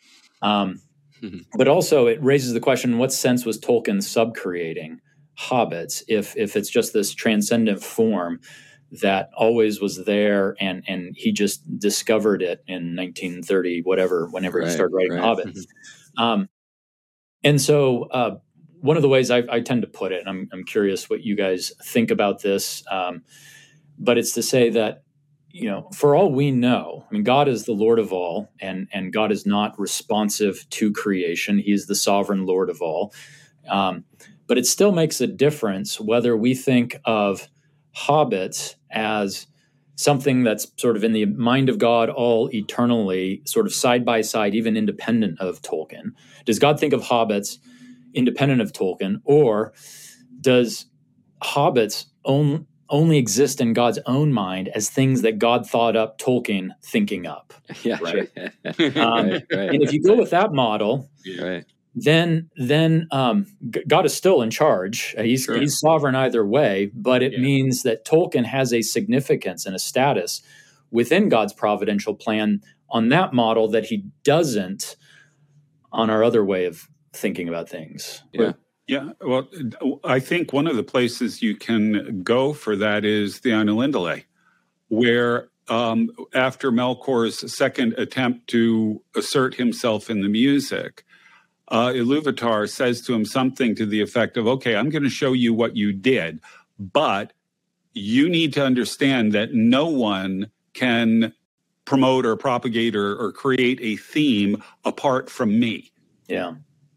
But also it raises the question, in what sense was Tolkien subcreating hobbits if it's just this transcendent form that always was there, and he just discovered it in 1930, whenever he started writing Hobbit. And so one of the ways I tend to put it, and I'm curious what you guys think about this, but it's to say that, for all we know, God is the Lord of all, and God is not responsive to creation. He is the sovereign Lord of all. But it still makes a difference whether we think of hobbits as something that's sort of in the mind of God all eternally, sort of side by side, even independent of Tolkien. Does God think of hobbits independent of Tolkien, or does hobbits only exist in God's own mind as things that God thought up Tolkien thinking up? Yeah, right. Right. And if you go with that model, then God is still in charge. He's sovereign either way, but it means that Tolkien has a significance and a status within God's providential plan on that model that he doesn't on our other way of thinking about things. Yeah. Yeah, well, I think one of the places you can go for that is the Aina Lindale, where after Melkor's second attempt to assert himself in the music, Iluvatar says to him something to the effect of, okay, I'm going to show you what you did, but you need to understand that no one can promote or propagate or create a theme apart from me. Yeah.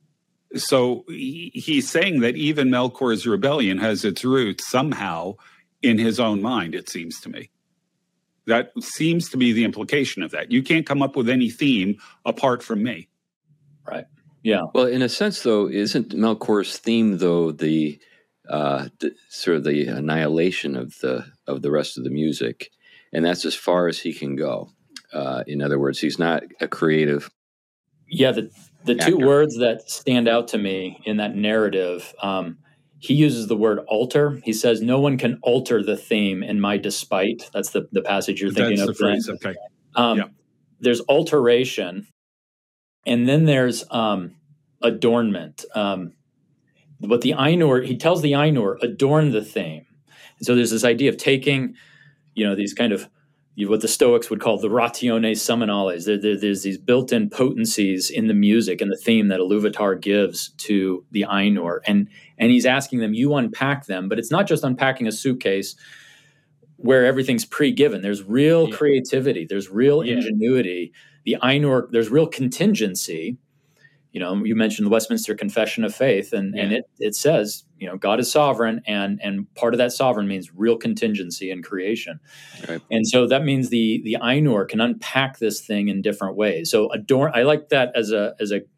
So he's saying that even Melkor's rebellion has its roots somehow in his own mind, it seems to me. That seems to be the implication of that. You can't come up with any theme apart from me. Right. Yeah. Well, in a sense, though, isn't Melkor's theme, though, the sort of the annihilation of the rest of the music, and that's as far as he can go. In other words, he's not a creative. Yeah, the two words that stand out to me in that narrative, he uses the word alter. He says, "No one can alter the theme in my despite." That's the passage you're thinking of. That's the phrase. Okay. There's alteration, and then there's adornment. But the Ainur, he tells the Ainur, adorn the theme. And so there's this idea of taking, these kind of what the Stoics would call the rationes seminales. There's these built-in potencies in the music and the theme that Iluvatar gives to the Ainur. And he's asking them, you unpack them, but it's not just unpacking a suitcase where everything's pre-given. There's real creativity. There's real ingenuity. The Ainur, there's real contingency. You mentioned the Westminster Confession of Faith, and it says, God is sovereign, and part of that sovereign means real contingency in creation. Right. And so that means the Ainur can unpack this thing in different ways. So I like that as a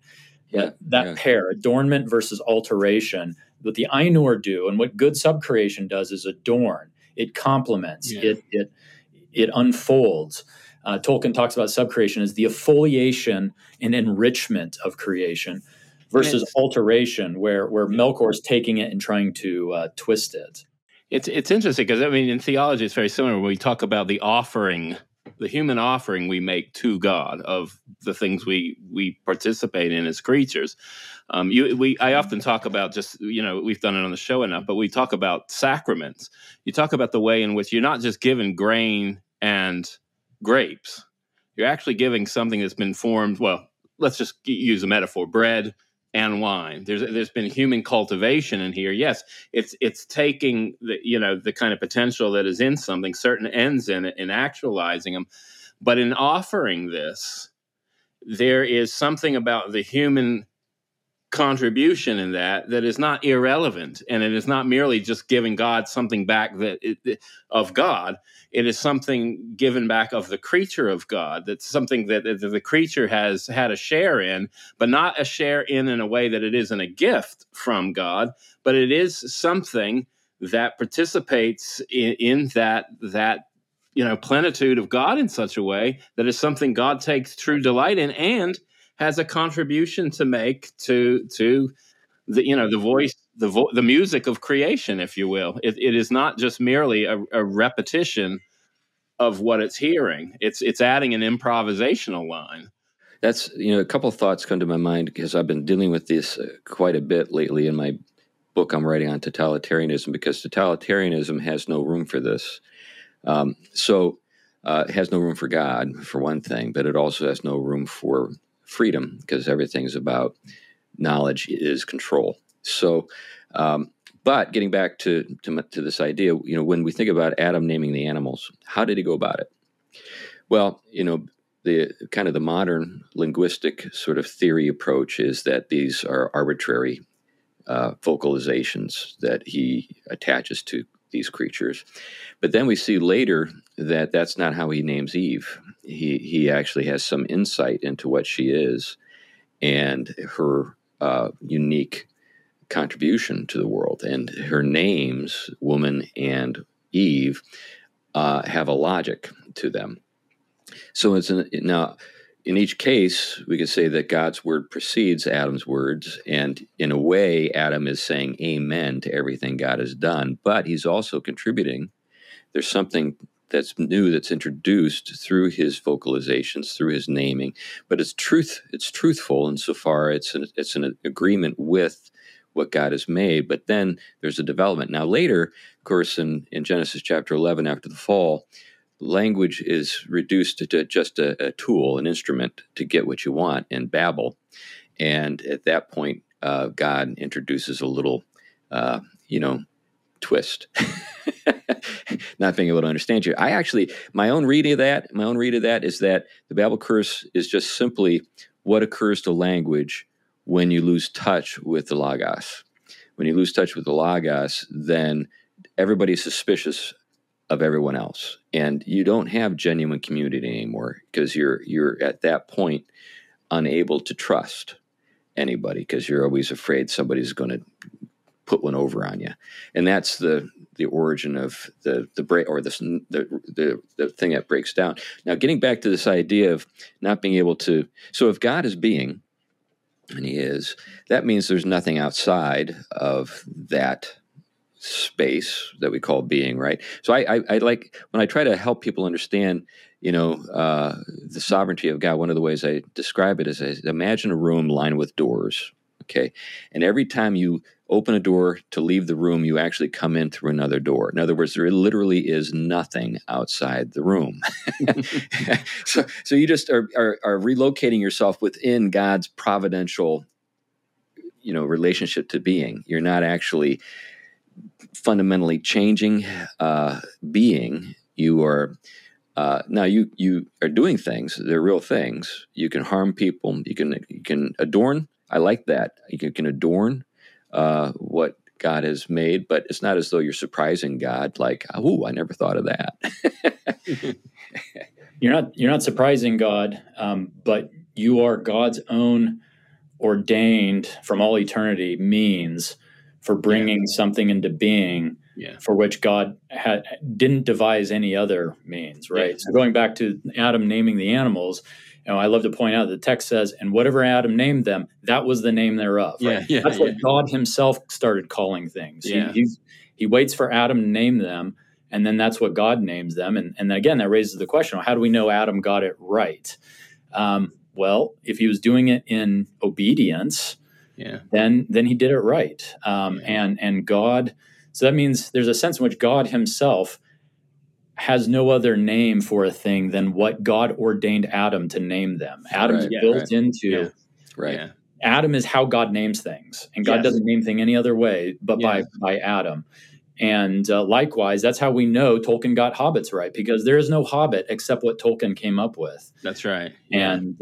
pair, adornment versus alteration. What the Ainur do, and what good subcreation does, is adorn. It complements. Yeah. It unfolds. Tolkien talks about subcreation as the effoliation and enrichment of creation versus alteration, where Melkor is taking it and trying to twist it. It's interesting because, in theology, it's very similar. When we talk about the offering, the human offering we make to God of the things we participate in as creatures. I often talk about we've done it on the show enough, but we talk about sacraments. You talk about the way in which you're not just given grain and grapes. You're actually giving something that's been formed. Well, let's just use a metaphor: bread and wine. There's been human cultivation in here. Yes, it's taking the kind of potential that is in something, certain ends in it, and actualizing them. But in offering this, there is something about the human contribution in that is not irrelevant, and it is not merely just giving God something back of God. It is something given back of the creature of God. That's something that the creature has had a share in, but not a share in a way that it isn't a gift from God, but it is something that participates in that plenitude of God in such a way that is something God takes true delight in and has a contribution to make to the voice, the music of creation, if you will. It is not just merely a repetition of what it's hearing. It's adding an improvisational line. That's a couple of thoughts come to my mind because I've been dealing with this quite a bit lately in my book I'm writing on totalitarianism, because totalitarianism has no room for this. It has no room for God, for one thing, but it also has no room for freedom, because everything's about knowledge is control. So, but getting back to this idea, when we think about Adam naming the animals, how did he go about it? Well, the kind of the modern linguistic sort of theory approach is that these are arbitrary vocalizations that he attaches to these creatures. But then we see later that that's not how he names Eve. He actually has some insight into what she is and her unique contribution to the world. And her names, woman and Eve, have a logic to them. So now, in each case, we could say that God's word precedes Adam's words, and in a way, Adam is saying amen to everything God has done, but he's also contributing. There's something that's new, that's introduced through his vocalizations, through his naming, but it's truthful insofar it's an agreement with what God has made. But then there's a development. Now later, of course, in Genesis chapter 11, after the fall, language is reduced to just a tool, an instrument to get what you want in Babel. And at that point, God introduces a little, twist. Not being able to understand you. My own reading of that is that the Babel curse is just simply what occurs to language when you lose touch with the Logos. When you lose touch with the Logos, then everybody's suspicious of everyone else, and you don't have genuine community anymore because you're at that point unable to trust anybody because you're always afraid somebody's going to put one over on you. And that's the origin of the break, or the thing that breaks down. Now, getting back to this idea of not being able to, so if God is being, and he is, that means there's nothing outside of that space that we call being, right? So I like, when I try to help people understand, the sovereignty of God, one of the ways I describe it is I imagine a room lined with doors, okay? And every time you open a door to leave the room, you actually come in through another door. In other words, there literally is nothing outside the room. So you just are relocating yourself within God's providential, relationship to being. You're not actually fundamentally changing being. You are now you are doing things. They're real things. You can harm people. You can adorn. I like that. You can adorn what God has made, but it's not as though you're surprising God. Like, oh, I never thought of that. You're not surprising God, but you are God's own ordained from all eternity means for bringing something into being, for which God didn't devise any other means, right? Yeah. So going back to Adam naming the animals, I love to point out the text says, and whatever Adam named them, that was the name thereof. Right? That's what God himself started calling things. Yeah. He waits for Adam to name them, and then that's what God names them. And again, that raises the question, how do we know Adam got it right? Well, if he was doing it in obedience, then he did it right. And God, so that means there's a sense in which God himself has no other name for a thing than what God ordained Adam to name them. Adam's built into. Right. Adam is how God names things, and God doesn't name things any other way but by Adam. And likewise, that's how we know Tolkien got hobbits right, because there is no hobbit except what Tolkien came up with. That's right. And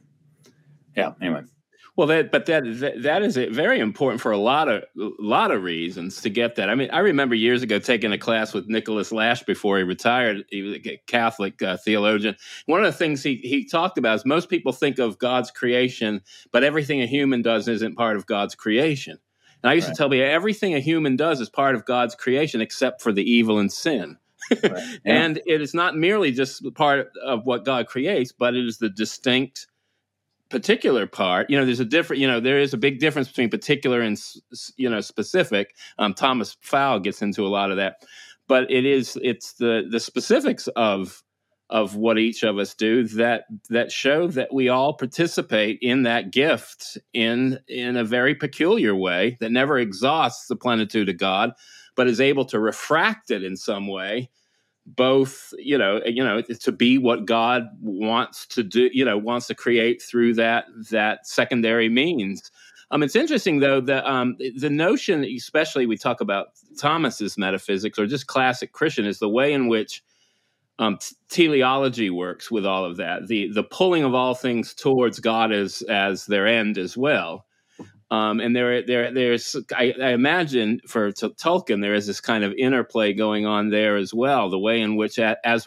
anyway. Well, that is very important for a lot of reasons to get that. I mean, I remember years ago taking a class with Nicholas Lash before he retired. He was a Catholic theologian. One of the things he talked about is most people think of God's creation, but everything a human does isn't part of God's creation. And I used to tell people everything a human does is part of God's creation except for the evil and sin. And it is not merely just part of what God creates, but it is the distinct particular part. There's a different, there is a big difference between particular and, specific. Thomas Fowle gets into a lot of that, but it's the specifics of what each of us do that show that we all participate in that gift in a very peculiar way that never exhausts the plenitude of God, but is able to refract it in some way, both, to be what God wants to do, wants to create through that secondary means. It's interesting, though, that the notion, especially we talk about Thomas's metaphysics or just classic Christian, is the way in which teleology works with all of that, the pulling of all things towards God as their end as well. And there's I imagine for Tolkien there is this kind of interplay going on there as well. The way in which as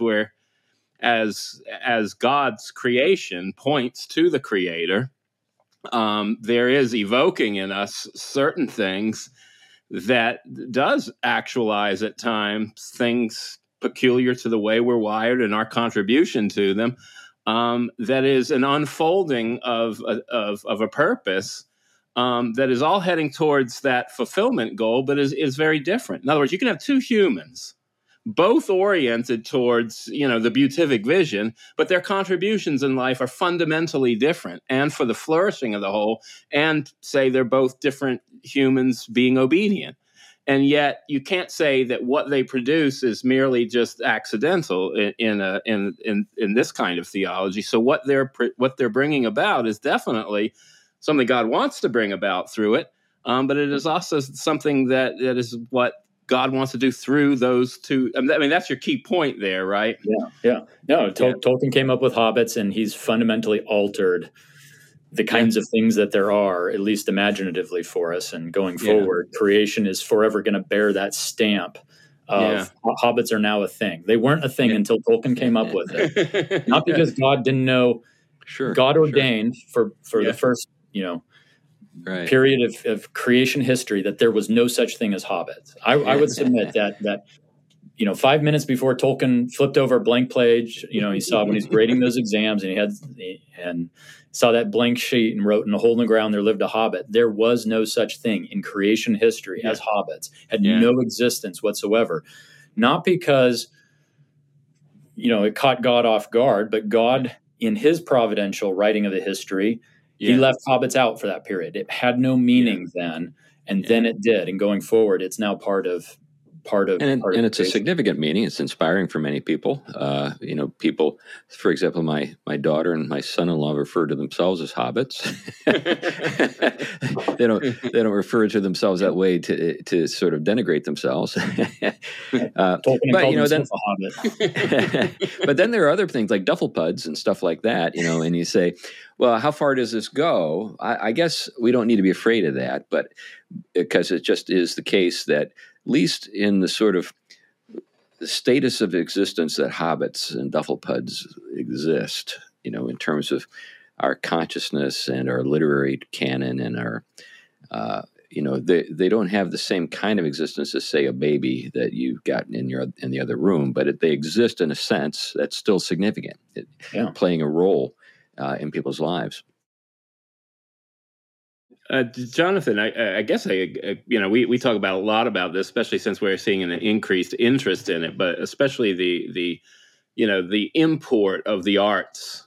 God's creation points to the Creator, there is evoking in us certain things that does actualize at times things peculiar to the way we're wired and our contribution to them. That is an unfolding of a purpose. That is all heading towards that fulfillment goal, but is very different. In other words, you can have two humans both oriented towards, the beatific vision, but their contributions in life are fundamentally different and for the flourishing of the whole, and say they're both different humans being obedient. And yet you can't say that what they produce is merely just accidental in this kind of theology. So what they're bringing about is definitely something God wants to bring about through it, but it is also something that is what God wants to do through those two. I mean, that's your key point there, right? Yeah. No, Tolkien came up with hobbits, and he's fundamentally altered the kinds of things that there are, at least imaginatively, for us. And going forward, creation is forever going to bear that stamp of hobbits are now a thing. They weren't a thing until Tolkien came up with it. Not because God didn't know. God ordained for the first, period of creation history that there was no such thing as hobbits. I would submit that 5 minutes before Tolkien flipped over a blank page, he saw when he's grading those exams, and saw that blank sheet and wrote, "In a hole in the ground there lived a hobbit." There was no such thing in creation history as hobbits. Had no existence whatsoever. Not because, it caught God off guard, but God, in his providential writing of the history, he left hobbits out for that period. It had no meaning then, and then it did. And going forward, it's now part of it's a significant meaning. It's inspiring for many people. People, for example, my daughter and my son-in-law refer to themselves as hobbits. They don't refer to themselves that way to sort of denigrate themselves. But but then there are other things like duffel puds and stuff like that. And you say, well, how far does this go? I guess we don't need to be afraid of that, but because it just is the case that, at least in the sort of status of existence that hobbits and duffel puds exist, in terms of our consciousness and our literary canon and our, they don't have the same kind of existence as, say, a baby that you've got in the other room, but they exist in a sense that's still significant, playing a role in people's lives. Jonathan, I guess we talk about a lot about this, especially since we're seeing an increased interest in it, but especially the import of the arts,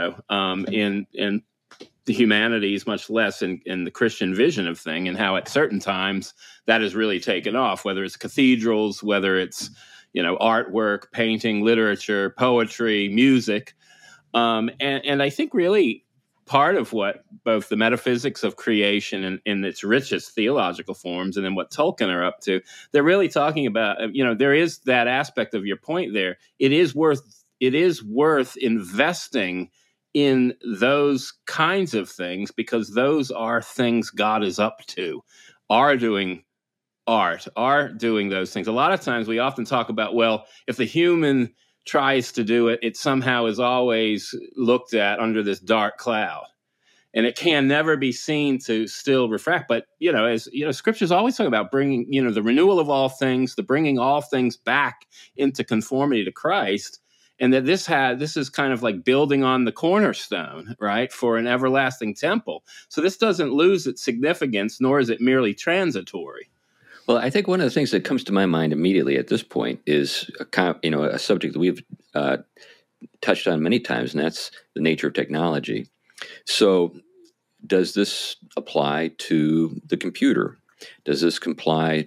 in the humanities, much less in the Christian vision of thing, and how at certain times that has really taken off, whether it's cathedrals, whether it's artwork, painting, literature, poetry, music, and I think really part of what both the metaphysics of creation in its richest theological forms and then what Tolkien are up to, they're really talking about, there is that aspect of your point there. It is worth investing in those kinds of things because those are things God is up to, are doing art, are doing those things. A lot of times we often talk about, well, if the human tries to do it, it somehow is always looked at under this dark cloud. And it can never be seen to still refract. But, Scripture's always talking about bringing, the renewal of all things, the bringing all things back into conformity to Christ. And that this is kind of like building on the cornerstone, right, for an everlasting temple. So this doesn't lose its significance, nor is it merely transitory. Well, I think one of the things that comes to my mind immediately at this point is a subject that we've touched on many times, and that's the nature of technology. So, does this apply to the computer? Does this comply?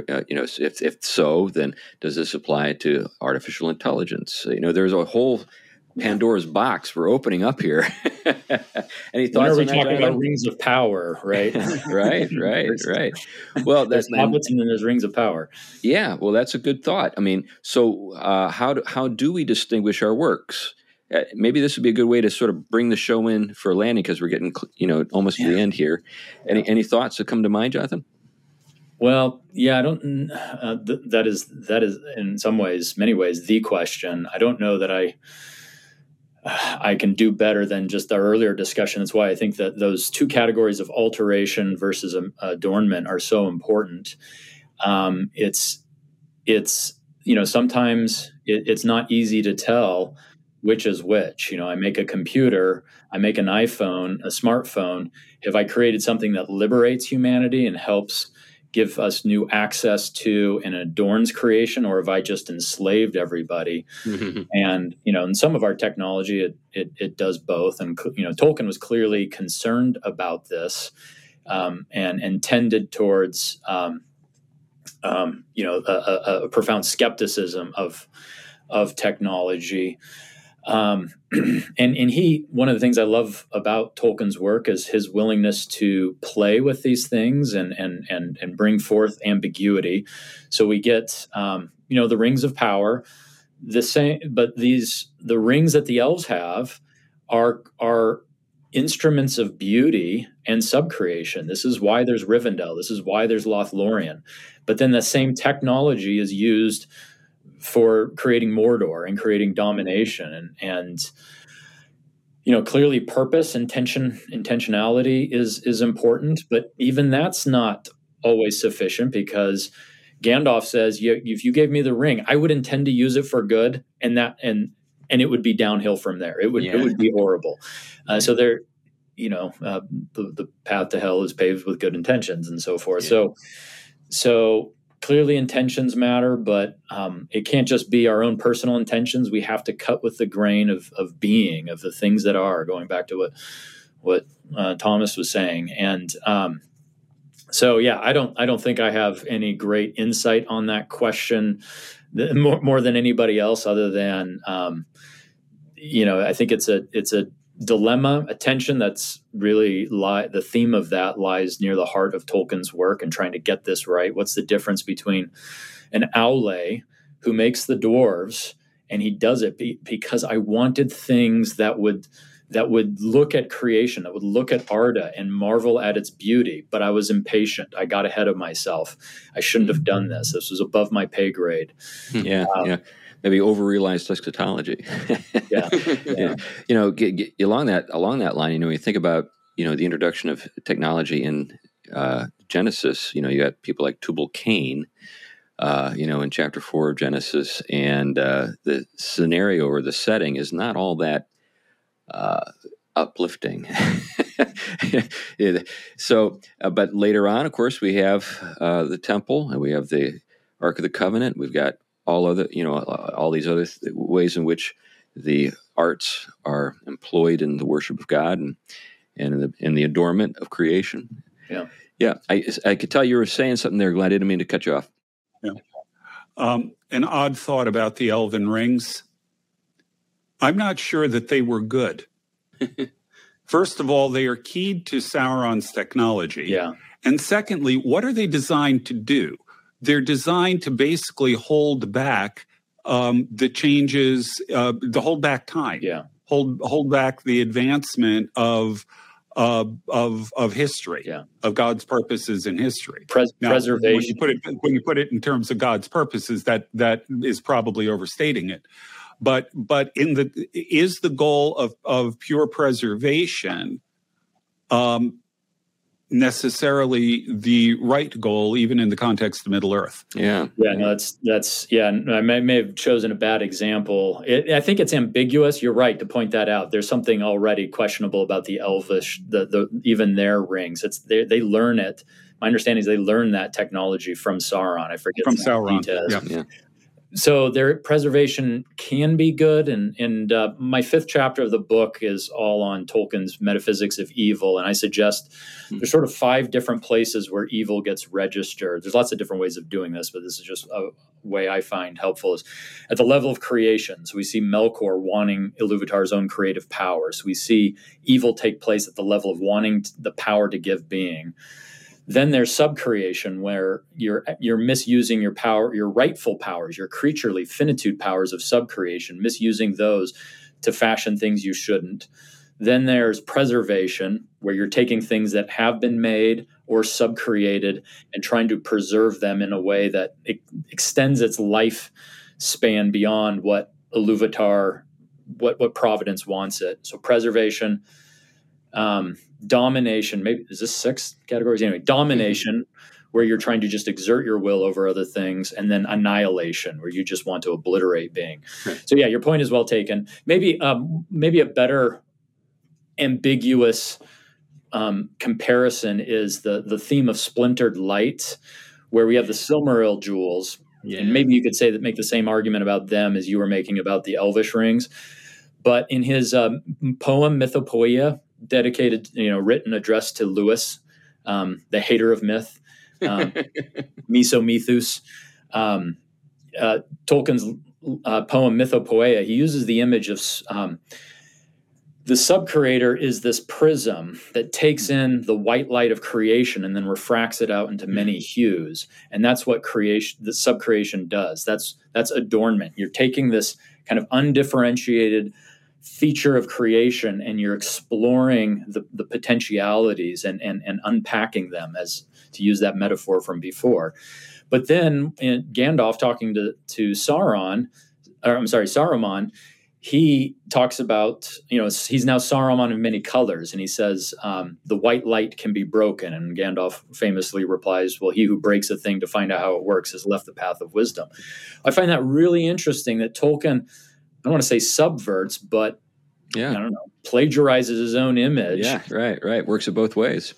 If so, then does this apply to artificial intelligence? There's a whole Pandora's box we're opening up here. Any thoughts on that? Talking about rings of power, right? right. Well, there's hobbits and then there's rings of power. Yeah, well, that's a good thought. I mean, so how do we distinguish our works? Maybe this would be a good way to sort of bring the show in for a landing because we're getting almost to the end here. Any thoughts that come to mind, Jonathan? Well, I don't. That is in many ways, the question. I don't know that I can do better than just our earlier discussion. That's why I think that those two categories of alteration versus adornment are so important. It's sometimes it's not easy to tell which is which. I make a computer, I make an iPhone, a smartphone. Have I created something that liberates humanity and helps give us new access to and adorns creation, or have I just enslaved everybody? And, in some of our technology, it does both. And, Tolkien was clearly concerned about this and intended towards, a profound skepticism of technology. And one of the things I love about Tolkien's work is his willingness to play with these things and bring forth ambiguity. So we get, the rings of power, the same, but the rings that the elves have are instruments of beauty and subcreation. This is why there's Rivendell. This is why there's Lothlorien. But then the same technology is used for creating Mordor and creating domination. And clearly purpose, intentionality is important, but even that's not always sufficient, because Gandalf says, if you gave me the ring, I would intend to use it for good, and it would be downhill from there. It would be horrible. So there, the path to hell is paved with good intentions and so forth. Yeah. So clearly intentions matter, but it can't just be our own personal intentions. We have to cut with the grain of being, of the things that are, going back to what Thomas was saying. And I don't think I have any great insight on that question more than anybody else, other than, I think it's a dilemma, a tension that's really the theme of that lies near the heart of Tolkien's work and trying to get this right. What's the difference between an Aule who makes the dwarves, and he does it because I wanted things that would look at creation, that would look at Arda and marvel at its beauty, but I was impatient. I got ahead of myself. I shouldn't have done this. This was above my pay grade. Yeah. Maybe over-realized eschatology. Yeah. Along that line, you think about, the introduction of technology in Genesis. You got people like Tubal-Cain, in chapter 4 of Genesis, and the scenario or the setting is not all that uplifting. So, but later on, of course, we have the temple, and we have the Ark of the Covenant. We've got all these other ways in which the arts are employed in the worship of God and in the adornment of creation. Yeah. I could tell you were saying something there, Glenn. I didn't mean to cut you off. Yeah. An odd thought about the Elven Rings. I'm not sure that they were good. First of all, they are keyed to Sauron's technology. Yeah. And secondly, what are they designed to do? They're designed to basically hold back the changes, hold back time. Yeah. Hold back the advancement of history. Yeah. Of God's purposes in history. Preservation. When you put it in terms of God's purposes, that is probably overstating it. But is the goal of pure preservation necessarily the right goal, even in the context of Middle Earth? Yeah. No, I may have chosen a bad example. I think it's ambiguous. You're right to point that out. There's something already questionable about the Elvish, even their rings. They learn it. My understanding is they learn that technology from Sauron. I forget from Sauron. Yeah. So their preservation can be good, and my 5th chapter of the book is all on Tolkien's metaphysics of evil, and I suggest there's sort of 5 different places where evil gets registered. There's lots of different ways of doing this, but this is just a way I find helpful. Is at the level of creation. So we see Melkor wanting Iluvatar's own creative powers. We see evil take place at the level of wanting the power to give being. Then there's subcreation, where you're misusing your power, your rightful powers, your creaturely finitude powers of subcreation, misusing those to fashion things you shouldn't. Then there's preservation, where you're taking things that have been made or subcreated and trying to preserve them in a way that it extends its lifespan beyond what Iluvatar, what Providence wants it. So preservation. Domination, maybe is this 6 categories? Anyway, domination, where you're trying to just exert your will over other things, and then annihilation, where you just want to obliterate being. Right. So yeah, your point is well taken. Maybe a better ambiguous comparison is the theme of splintered light, where we have the Silmaril jewels. Yeah. And maybe you could say that, make the same argument about them as you were making about the Elvish rings. But in his poem Mythopoeia, dedicated, written, addressed to Lewis, the hater of myth, Mesomethus, Tolkien's poem Mythopoeia, he uses the image of the sub-creator is this prism that takes in the white light of creation and then refracts it out into many hues. And that's what the sub-creation does. That's adornment. You're taking this kind of undifferentiated feature of creation and you're exploring the potentialities and unpacking them, as to use that metaphor from before. But then Gandalf talking to Saruman, he talks about, he's now Saruman of many colors, and he says the white light can be broken. And Gandalf famously replies, well, he who breaks a thing to find out how it works has left the path of wisdom. I find that really interesting that Tolkien, I don't want to say subverts, but plagiarizes his own image. Yeah, right. Works it both ways.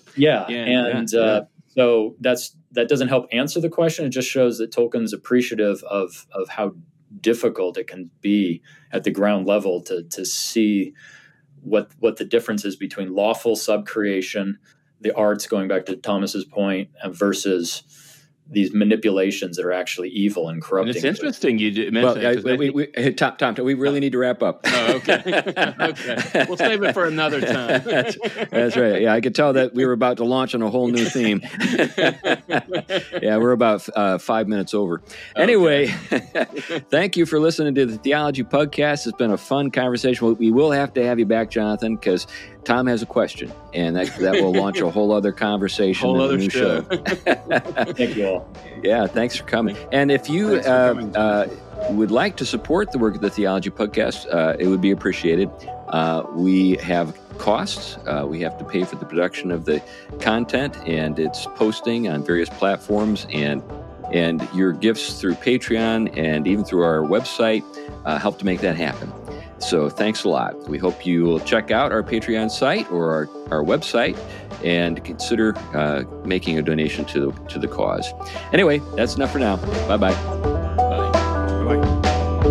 So that doesn't help answer the question. It just shows that Tolkien's appreciative of how difficult it can be at the ground level to see what the difference is between lawful subcreation, the arts, going back to Thomas's point, versus these manipulations that are actually evil and corrupting. And it's interesting you mentioned. Well, Tom, we really need to wrap up. Oh, okay. Okay. We'll save it for another time. That's right. Yeah, I could tell that we were about to launch on a whole new theme. Yeah, we're about 5 minutes over. Okay. Anyway, thank you for listening to the Theology Podcast. It's been a fun conversation. We will have to have you back, Jonathan, because Tom has a question, and that will launch a whole other conversation. Whole other new show. Thank you all. Yeah, thanks for coming. And if you would like to support the work of the Theology Podcast, it would be appreciated. We have costs. We have to pay for the production of the content and its posting on various platforms, and your gifts through Patreon and even through our website help to make that happen. So thanks a lot. We hope you will check out our Patreon site or our website and consider making a donation to the cause. Anyway, that's enough for now. Bye-bye. Bye. Bye-bye.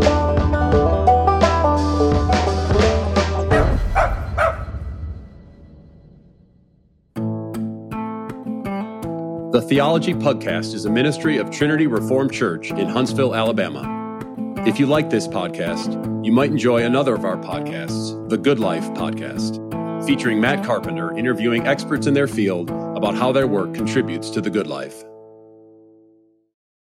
The Theology Podcast is a ministry of Trinity Reformed Church in Huntsville, Alabama. If you like this podcast, you might enjoy another of our podcasts, The Good Life Podcast, featuring Matt Carpenter interviewing experts in their field about how their work contributes to the good life.